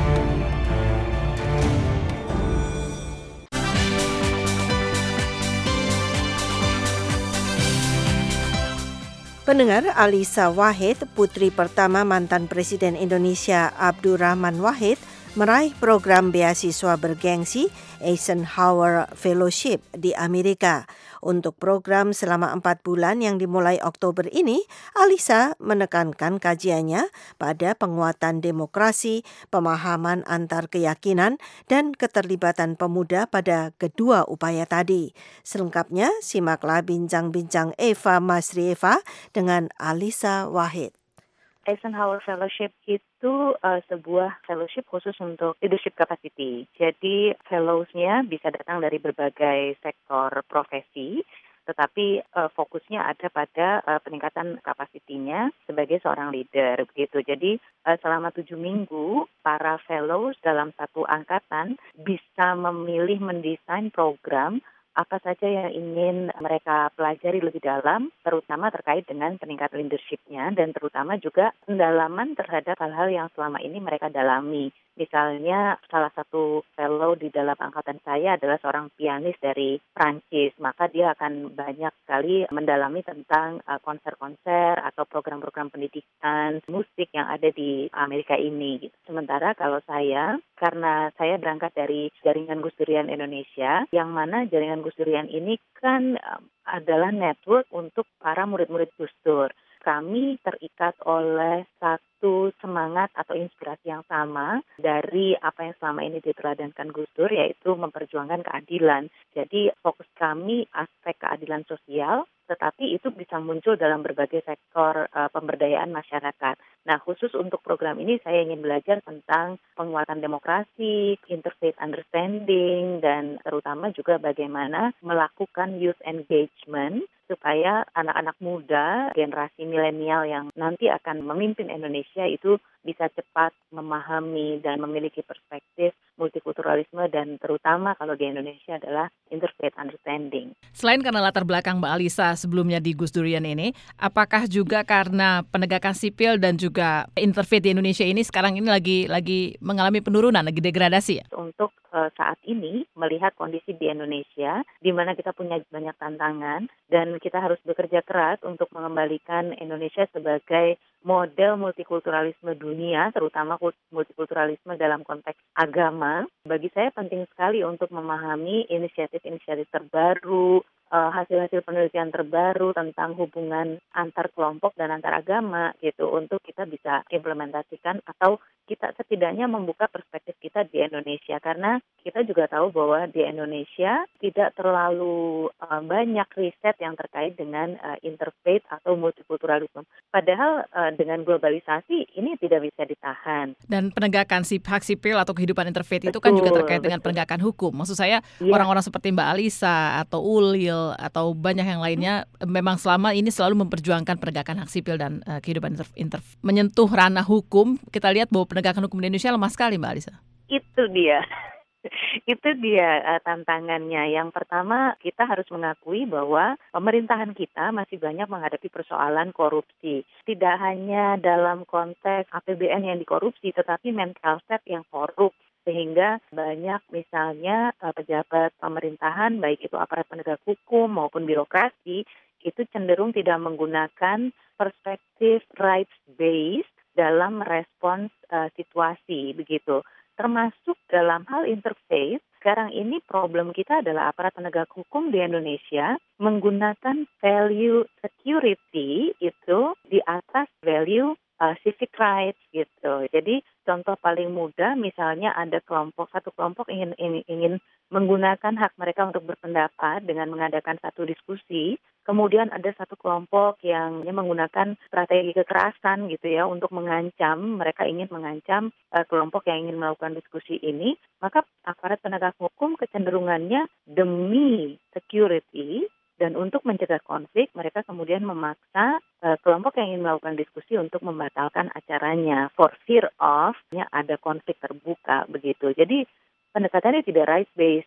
Pendengar, Alisa Wahid, putri pertama mantan Presiden Indonesia Abdurrahman Wahid, meraih program beasiswa bergengsi Eisenhower Fellowship di Amerika. Untuk program selama empat bulan yang dimulai Oktober ini, Alisa menekankan kajiannya pada penguatan demokrasi, pemahaman antar keyakinan, dan keterlibatan pemuda pada kedua upaya tadi. Selengkapnya, simaklah bincang-bincang Eva Masri Eva dengan Alisa Wahid. Eisenhower Fellowship itu uh, sebuah fellowship khusus untuk leadership capacity. Jadi fellows-nya bisa datang dari berbagai sektor profesi, tetapi uh, fokusnya ada pada uh, peningkatan kapasitinya sebagai seorang leader. Begitu. Jadi uh, selama tujuh minggu, para fellows dalam satu angkatan bisa memilih mendesain program apa saja yang ingin mereka pelajari lebih dalam, terutama terkait dengan peningkatan leadership-nya dan terutama juga pendalaman terhadap hal-hal yang selama ini mereka dalami. Misalnya salah satu fellow di dalam angkatan saya adalah seorang pianis dari Prancis, maka dia akan banyak sekali mendalami tentang uh, konser-konser atau program-program pendidikan musik yang ada di Amerika ini. Sementara kalau saya, karena saya berangkat dari Jaringan Gus Durian Indonesia, yang mana Jaringan Gus Durian ini kan uh, adalah network untuk para murid-murid Gus Dur. Kami terikat oleh satu semangat atau inspirasi yang sama dari apa yang selama ini diteladankan Gus Dur, yaitu memperjuangkan keadilan. Jadi fokus kami aspek keadilan sosial, tetapi itu bisa muncul dalam berbagai sektor uh, pemberdayaan masyarakat. Nah, khusus untuk program ini saya ingin belajar tentang penguatan demokrasi, interfaith understanding, dan terutama juga bagaimana melakukan youth engagement supaya anak-anak muda, generasi milenial yang nanti akan memimpin Indonesia itu bisa cepat memahami dan memiliki perspektif multikulturalisme dan terutama kalau di Indonesia adalah interfaith understanding. Selain karena latar belakang Mbak Alisa sebelumnya di Gus Durian ini, apakah juga karena penegakan sipil dan juga interfaith di Indonesia ini sekarang ini lagi lagi mengalami penurunan, lagi degradasi ya? Untuk uh, saat ini melihat kondisi di Indonesia di mana kita punya banyak tantangan dan kita harus bekerja keras untuk mengembalikan Indonesia sebagai model multikulturalisme dunia, terutama multikulturalisme dalam konteks agama. Bagi saya penting sekali untuk memahami inisiatif-inisiatif terbaru, hasil-hasil penelitian terbaru tentang hubungan antar kelompok dan antar agama gitu, untuk kita bisa implementasikan atau kita setidaknya membuka perspektif kita di Indonesia, karena kita juga tahu bahwa di Indonesia tidak terlalu uh, banyak riset yang terkait dengan uh, interfaith atau multikulturalisme. Padahal uh, dengan globalisasi ini tidak bisa ditahan. Dan penegakan hak sipil atau kehidupan interfaith itu kan juga terkait dengan betul. penegakan hukum. Maksud saya ya. orang-orang seperti Mbak Alisa atau Ulil atau banyak yang lainnya hmm. memang selama ini selalu memperjuangkan penegakan hak sipil dan uh, kehidupan inter, inter menyentuh ranah hukum. Kita lihat bahwa penegakan hukum di Indonesia lemah sekali, Mbak Alisa. Itu dia. Itu dia uh, tantangannya. Yang pertama, kita harus mengakui bahwa pemerintahan kita masih banyak menghadapi persoalan korupsi. Tidak hanya dalam konteks A P B N yang dikorupsi, tetapi mental state yang korup. Sehingga banyak misalnya uh, pejabat pemerintahan, baik itu aparat penegak hukum maupun birokrasi, itu cenderung tidak menggunakan perspektif rights-based dalam merespons uh, situasi, begitu. Termasuk dalam hal interfaith, sekarang ini problem kita adalah aparat penegak hukum di Indonesia menggunakan value security itu di atas value uh, civic rights gitu. Jadi contoh paling mudah, misalnya ada kelompok satu kelompok ingin ingin, ingin menggunakan hak mereka untuk berpendapat dengan mengadakan satu diskusi. Kemudian ada satu kelompok yang menggunakan strategi kekerasan gitu ya untuk mengancam, mereka ingin mengancam uh, kelompok yang ingin melakukan diskusi ini, maka aparat penegak hukum kecenderungannya demi security dan untuk mencegah konflik, mereka kemudian memaksa uh, kelompok yang ingin melakukan diskusi untuk membatalkan acaranya for fear of ya, ada konflik terbuka begitu. Jadi pendekatannya tidak rights-based.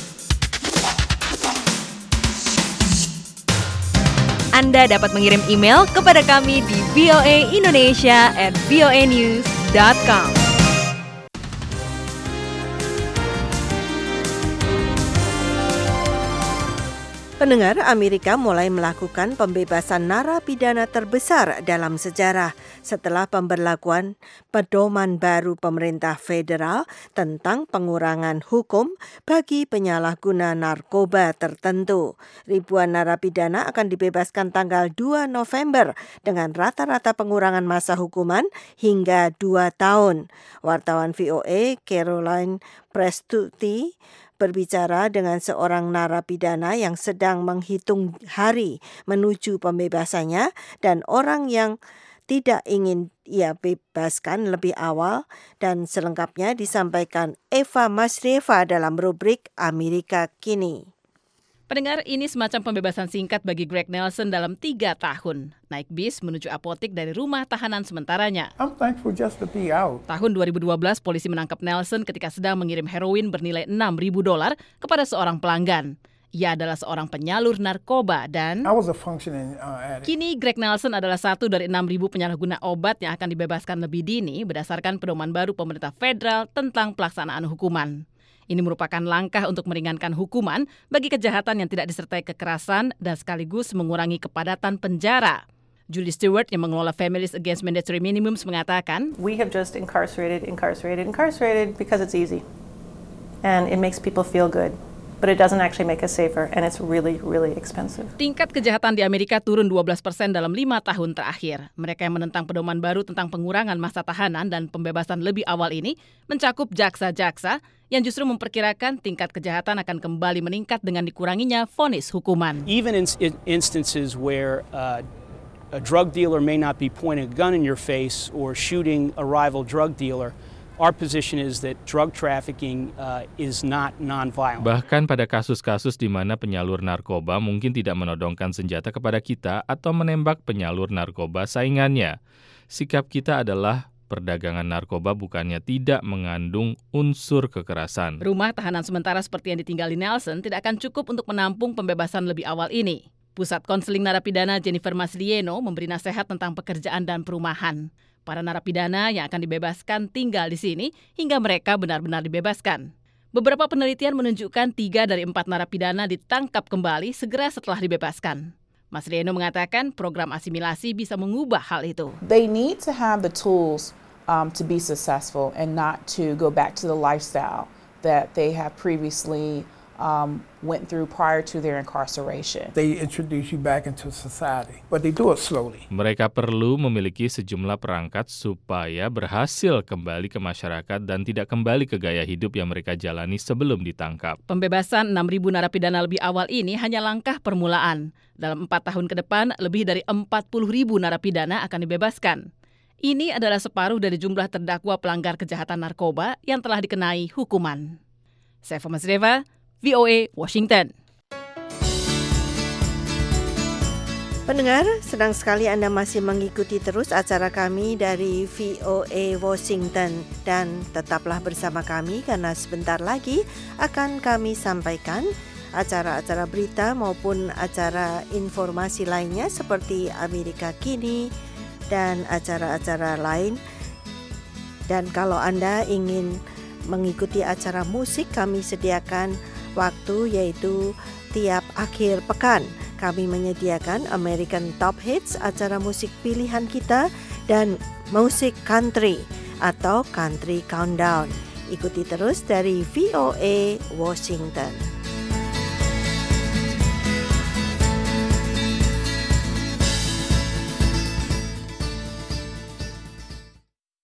Anda dapat mengirim email kepada kami di v o a indonesia at v o a news dot com. Pendengar, Amerika mulai melakukan pembebasan narapidana terbesar dalam sejarah setelah pemberlakuan pedoman baru pemerintah federal tentang pengurangan hukum bagi penyalahguna narkoba tertentu. Ribuan narapidana akan dibebaskan tanggal dua November dengan rata-rata pengurangan masa hukuman hingga dua tahun. Wartawan V O A Caroline Prestuti berbicara dengan seorang narapidana yang sedang menghitung hari menuju pembebasannya dan orang yang tidak ingin ia bebaskan lebih awal, dan selengkapnya disampaikan Eva Masrieva dalam rubrik Amerika Kini. Pendengar, ini semacam pembebasan singkat bagi Greg Nelson dalam tiga tahun. Naik bis menuju apotik dari rumah tahanan sementaranya. I'm thankful just to be out. Tahun dua ribu dua belas, polisi menangkap Nelson ketika sedang mengirim heroin bernilai enam ribu dolar kepada seorang pelanggan. Ia adalah seorang penyalur narkoba dan I was a functioning, uh, addict. Kini Greg Nelson adalah satu dari enam ribu penyalahguna obat yang akan dibebaskan lebih dini berdasarkan pedoman baru pemerintah federal tentang pelaksanaan hukuman. Ini merupakan langkah untuk meringankan hukuman bagi kejahatan yang tidak disertai kekerasan dan sekaligus mengurangi kepadatan penjara. Julie Stewart yang mengelola Families Against Mandatory Minimums mengatakan, We have just incarcerated, incarcerated, incarcerated because it's easy. And it makes people feel good. But it doesn't actually make us safer, and it's really, really expensive. Tingkat kejahatan di Amerika turun dua belas persen dalam lima tahun terakhir. Mereka yang menentang pedoman baru tentang pengurangan masa tahanan dan pembebasan lebih awal ini mencakup jaksa-jaksa yang justru memperkirakan tingkat kejahatan akan kembali meningkat dengan dikuranginya vonis hukuman. Even in instances where uh, a drug dealer may not be pointing a gun in your face or shooting a rival drug dealer, our position is that drug trafficking uh, is not non-violent. Bahkan pada kasus-kasus di mana penyalur narkoba mungkin tidak menodongkan senjata kepada kita atau menembak penyalur narkoba saingannya, sikap kita adalah perdagangan narkoba bukannya tidak mengandung unsur kekerasan. Rumah tahanan sementara seperti yang ditinggali Nelson tidak akan cukup untuk menampung pembebasan lebih awal ini. Pusat Konseling Narapidana Jennifer Maslieno memberi nasihat tentang pekerjaan dan perumahan. Para narapidana yang akan dibebaskan tinggal di sini hingga mereka benar-benar dibebaskan. Beberapa penelitian menunjukkan tiga dari empat narapidana ditangkap kembali segera setelah dibebaskan. Mas Rieno mengatakan program asimilasi bisa mengubah hal itu. They need to have the tools um, to be successful and not to go back to the lifestyle that they have previously Um, went through prior to their incarceration. They introduce you back into society, but they do it slowly. Mereka perlu memiliki sejumlah perangkat supaya berhasil kembali ke masyarakat dan tidak kembali ke gaya hidup yang mereka jalani sebelum ditangkap. Pembebasan enam ribu narapidana lebih awal ini hanya langkah permulaan. Dalam empat tahun ke depan, lebih dari empat puluh ribu narapidana akan dibebaskan. Ini adalah separuh dari jumlah terdakwa pelanggar kejahatan narkoba yang telah dikenai hukuman. Saya Mas Reva, V O A Washington. Pendengar, senang sekali Anda masih mengikuti terus acara kami dari V O A Washington dan tetaplah bersama kami karena sebentar lagi akan kami sampaikan acara-acara berita maupun acara informasi lainnya seperti Amerika Kini dan acara-acara lain. Dan kalau Anda ingin mengikuti acara musik, kami sediakan waktu yaitu tiap akhir pekan. Kami menyediakan American Top Hits, acara musik pilihan kita, dan musik country atau Country Countdown. Ikuti terus dari V O A Washington.